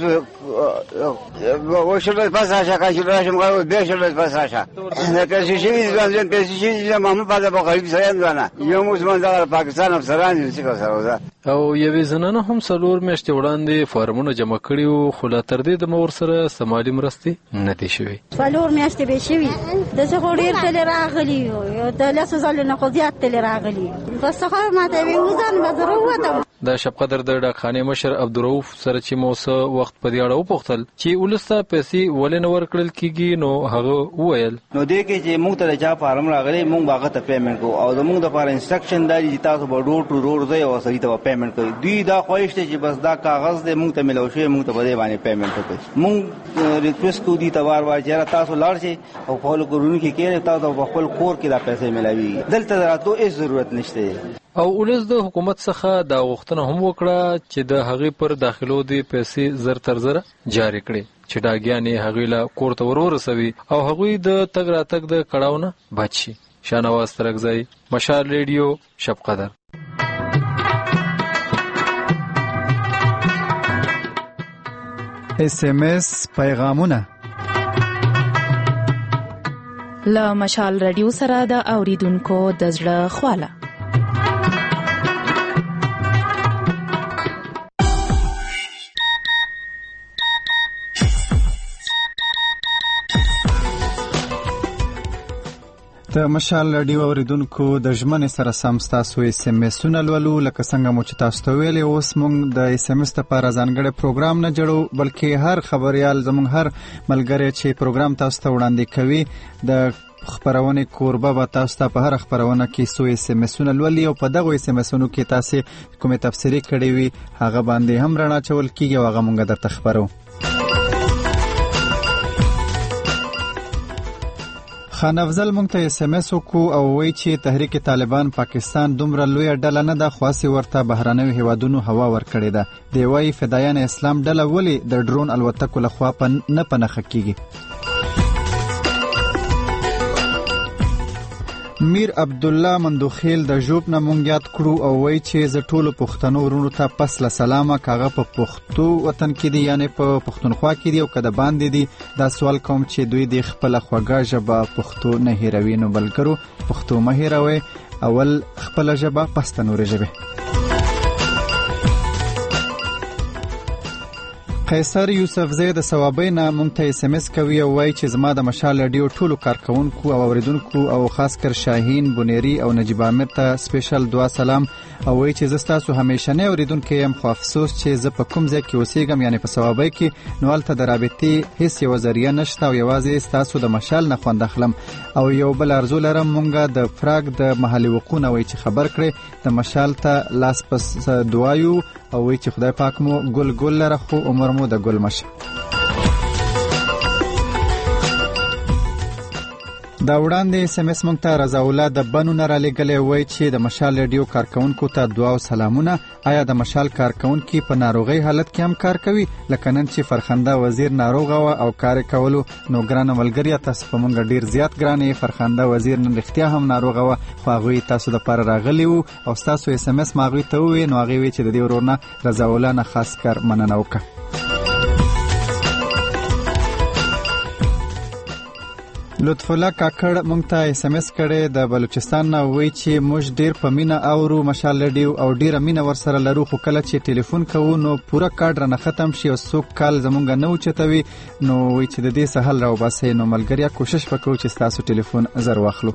شل ورځې پس راشه که شل راشم بیا شل ورځې پس راشه پیسې شوي دي ځوان پیسې شوي دي محمود پاته په غریب سړیان ځوانه یو موږ زموږ دغه پاکستان افسران دي چې کو سره وځه. او یوې زنانه هم څلور میاشتې وړاندې فارمونه جمع کړي وو خو لا تر دې دمه ورسره سمالي مرستې نه دي شوي. څلور میاشتې به شوي داسې خو ډېر تلې راغلي د لسو ځلو نه خو زیات تلې راغلي بس څخه ماته یې وځان به زه راووتم. د شب قدر د ډاکخانې مشر عبدالرؤف سره چې مو څه وخت په دې اړه وپوښتل چې ولس ته پیسې ولې نه ورکړل کېږي نو هغه وویل نو دې کې چې موږ ته د چا فارم راغلی موږ به هغه ته پیمنټ کوو او زموږ دپاره انسټرکشن دا دي چې تاسو به ډور ټو ډور ځئ او سړي ته به پیمنټ کوئ. دوی دا خواهش دی چې بس دا کاغذ دی موږ ته میلاو شوی موږ ته په دې باندې پیمنټ وکړئ. موږ ریکویسټ کوو دوی ته وار وار چې یاره تاسو لاړ شئ او په خپلو کورونو کې کښېنئ تاسو په خپل کور کې دا پیسې میلاویږي دلته د راتلو هېڅ ضرورت نشته. او ولس د حکومت څخه دا غوښتنه هم وکړه چې د هغې پر داخلو د پیسې زر تر زره جاري کړي چې ډاګیان یې هغوی له کور ته ور ورسوي او هغوی د تګ راتګ د کړاو نه بچ شي. شاهنواز ترکزی، مشال ریډیو، شب قدر. اس ام اس پیغامونه له مشال رادیو سره د اوریدونکو د زړه خواله. د مشال رادیو اوریدونکو د ژمنې سره سم ستاسو اس ام اسونه لولو لکه څنګه مو چې تاسو ته ویلې اوس موږ د اس ام اس لپاره ځانګړی پروګرام نه جوړو بلکې هر خبریال زموږ هر ملګری چې پروګرام تاسو ته وړاندې کوي د خبرونه کوربه به تاسو ته په هر خبرونه کې سو اس ام اسونه لولي او په دغه اس ام اسونو کې تاسو کومه تفسیری کړې وي هغه باندې هم رڼا چول کیږي او هغه مونږ درته خبرو. خان افضل مونږ ته اس ام اس کو او وایي چې تحریک طالبان پاکستان دومره لوی ډله نه ده خاصه ورته بهرانوي هوادونو هوا ورکړې ده. دی وايي فدایان اسلام ډله ولی د ډرون الوتکو لخوا په نه پنخ کیږي. میر عبد الله مندوخیل د جوب نه مونږ یاد کړو او وایي چې ز ټولو پښتنو ورونو ته پس له سلامه کاغه په پښتو وطن کې دي یعنی په پښتونخوا کې دي او کده باندې دي. دا سوال کوم چې دوی د خپل خوږه ژبه پښتو نه هیروي نو بلکرو پښتو مه هیروي اول خپل ژبه پس نور ژبه. قیصر یوسف زید ثوابینا مونږ ته اس ام اس کوي او وایي چې زما د مشال رادیو ټولو کارکونکو او اوریدونکو او خاص کر شاهین بنيري او نجیب عامر ته سپیشل دعا سلام او وایي چې زستا سو همیشه نه اوریدونکو يم خو افسوس چې ز په کوم ځای کې اوسېګم یعنی په ثوابای کې نو الته د رابطې هیڅ یو ذریعہ نشته او یوازې تاسو د مشال نه خوند اخلم او یو بل ارزو لرم مونږه د فراق د محلي وقونه وایي چې خبر کړي د مشال ته لاس پس دعایو او وایي چې خدای پاک مو ګل ګل لره خو عمر مو د ګل مشه. دا وړاندې اس ام اس مونږ ته رضا الله د بنو نه را لګلې وایي چې د مشال رادیو کارکونکو ته دعا او سلامونه. آیا د مشال کارکونکو په ناروغي حالت کې هم کار کوي لکه نن چې فرخنده وزیر ناروغه و او کار کولو نو ګرانه ملګری تاسو په مونږ ډیر زیات ګرانه فرخنده وزیر نن اختیا هم ناروغه و خو هغه تاسو د پر راغلی وو او تاسو اس ام اس ماغوي ته وې نو هغه وی چې د دې ورونه رضا الله نه خاص کار مننه وکړه. لطف الله کاکړ مونږ ته اس ام اس کړي د بلوچستان نه وایي چې موږ ډیر په مینا اورو مشال رادیو او ډیر مینا ورسره لرو خو کله چې ټلیفون کوو نو پوره کارت نه ختم شي او څوک کال زمونږ نه وچتوي نو وایي چې د دې سهال راو باسي نو ملګریا کوشش وکړو چې تاسو ټلیفون زر واخلو.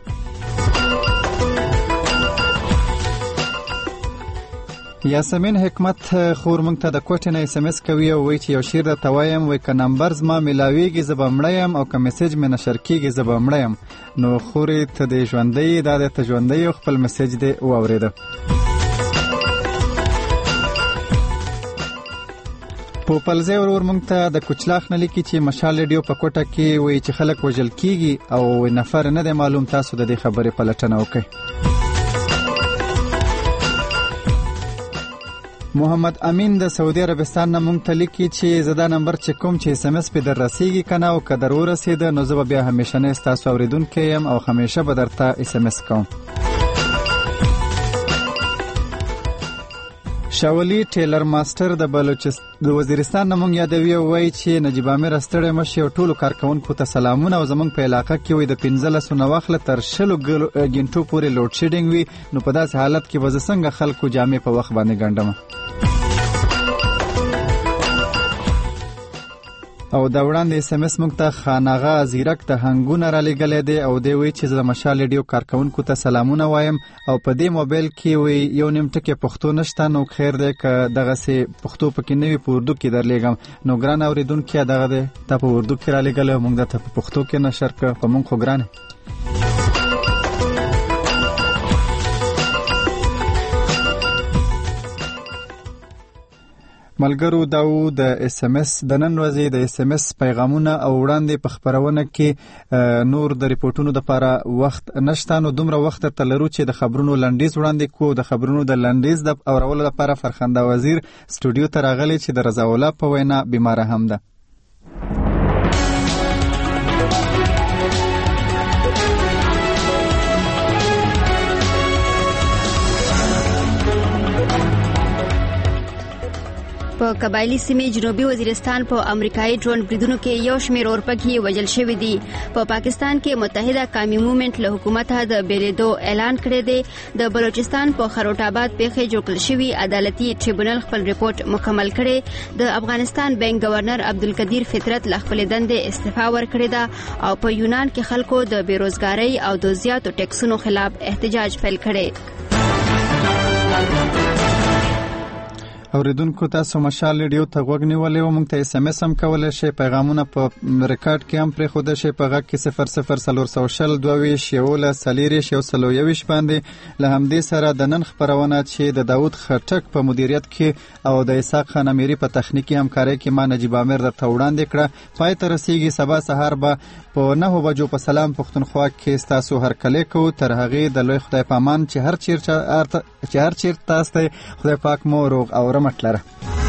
یاسمین حکمت خور مونږ ته د کوټې نه اس ام اس کوي او وایي چې یو شعر د توایم وای ک نمبر زما ملاویږي زبمړیم او ک میسج مې نشر کیږي زبمړیم نو خورې ته د ژوندۍ د د ژوندۍ خپل میسج دی واوریده. په پلځه ورور مونږ ته د کوچلاخ نه لیکي چې مشال رادیو په کوټه کې وایي چې خلک وجل کیږي او نفر نه دی معلوم تاسو د دې خبرې پلټنه وکړئ. محمد امین د سعودي عربستان نه مونږ ته لیکي چې زدا نمبر چې کوم چې اس ام اس په در رسیږي کنه او کدر ورسید نو زه بیا همیشه نه تاسو اوریدونکو يم او همیشه به درته اس ام اس کوم. شاولی ټیلر ماستر د بلوچستان د وزیرستان نه مونږ یادوي وایي چې نجیب عامر استړی مشه ټولو کارکونکو ته سلامونه او زمونږ په علاقه کې وي د پنځلس نو واخله تر شلو غنټو پورې لوډ شیډینګ وي نو په داس حالت کې وځ څنګه خلکو جامې په وخت باندې ګڼډم. او دا وړاندې اس ام اس مونږ ته خاناغه زیرک د هنګونه را لګلې دی او دی وی چې د مشال رادیو کارکونکو ته سلامونه وایم او په دې موبایل کې وی یو نیم ټکی پښتو نشته نو خیر دی ک دغه سي پښتو پکې نوی په اردو کې درلېګم نو ګران اوریدونکو دغه دی ته په اردو کې را لګلې مونږ ته په پښتو کې نشر ک په مونږ خو ګرانه. ملګرو داو د اس ام اس د نن ورځې د اس ام اس پیغامونه او وړاندې په خبرونه کې نور د ریپورتونو د لپاره وخت نشته نو دومره وخت ته لرو چې د خبرونو لنډیز وړاندې کو د خبرونو د لنډیز د اورولو لپاره فرخنده وزیر سټوډیو ته راغلی چې د رضا الله په وینا بیمار هم ده. په قبایلی سیمې جنوبي وزیرستان په امریکایي ډرون بریدونو کې یو شمېر اورپکي وژل شوي دي. په پاکستان کې متحده قومي موومېنټ له حکومته د بیلیدو اعلان کړی دی. د بلوچستان په خروټ آباد پیښې جوړ کړل شوي عدالتي ټریبونل خپل ریپورت مکمل کړی. د افغانستان بانک گورنر عبدالقدیر فطرت له خپل دندې استعفا ورکړې ده او په یونان کې خلکو د بیروزګارۍ او د زیاتو ټیکسونو خلاف احتجاج پیل کړی. اوریدونکو تاسو مشال ریډیو ته غوږ نیولې و، موږ ته اس ام اس هم کولای شئ، پیغامونه په ریکارډ کې هم پرې خوده شي په غږ کې صفر صفر څلور سوه شل دوه ویش یولس څلېرویشت یو سل یوویشت باندې. له همدې سره د نن خپرونه چې د داود خټک په مدیریت کې او د اسحاق خان امیري په تخنیکی همکارۍ کې ما نجیب عامر درته وړاندې کړه. پای ته رسیږي. سبا سهار به په نهو بجو په سلام پښتونخوا کې ستاسو هرکلی کوو. تر هغې د لوی خدای پامان چې هر چیرته چې هر چیرته تاسو ته خدای پاک مو روغ او رمټ لره.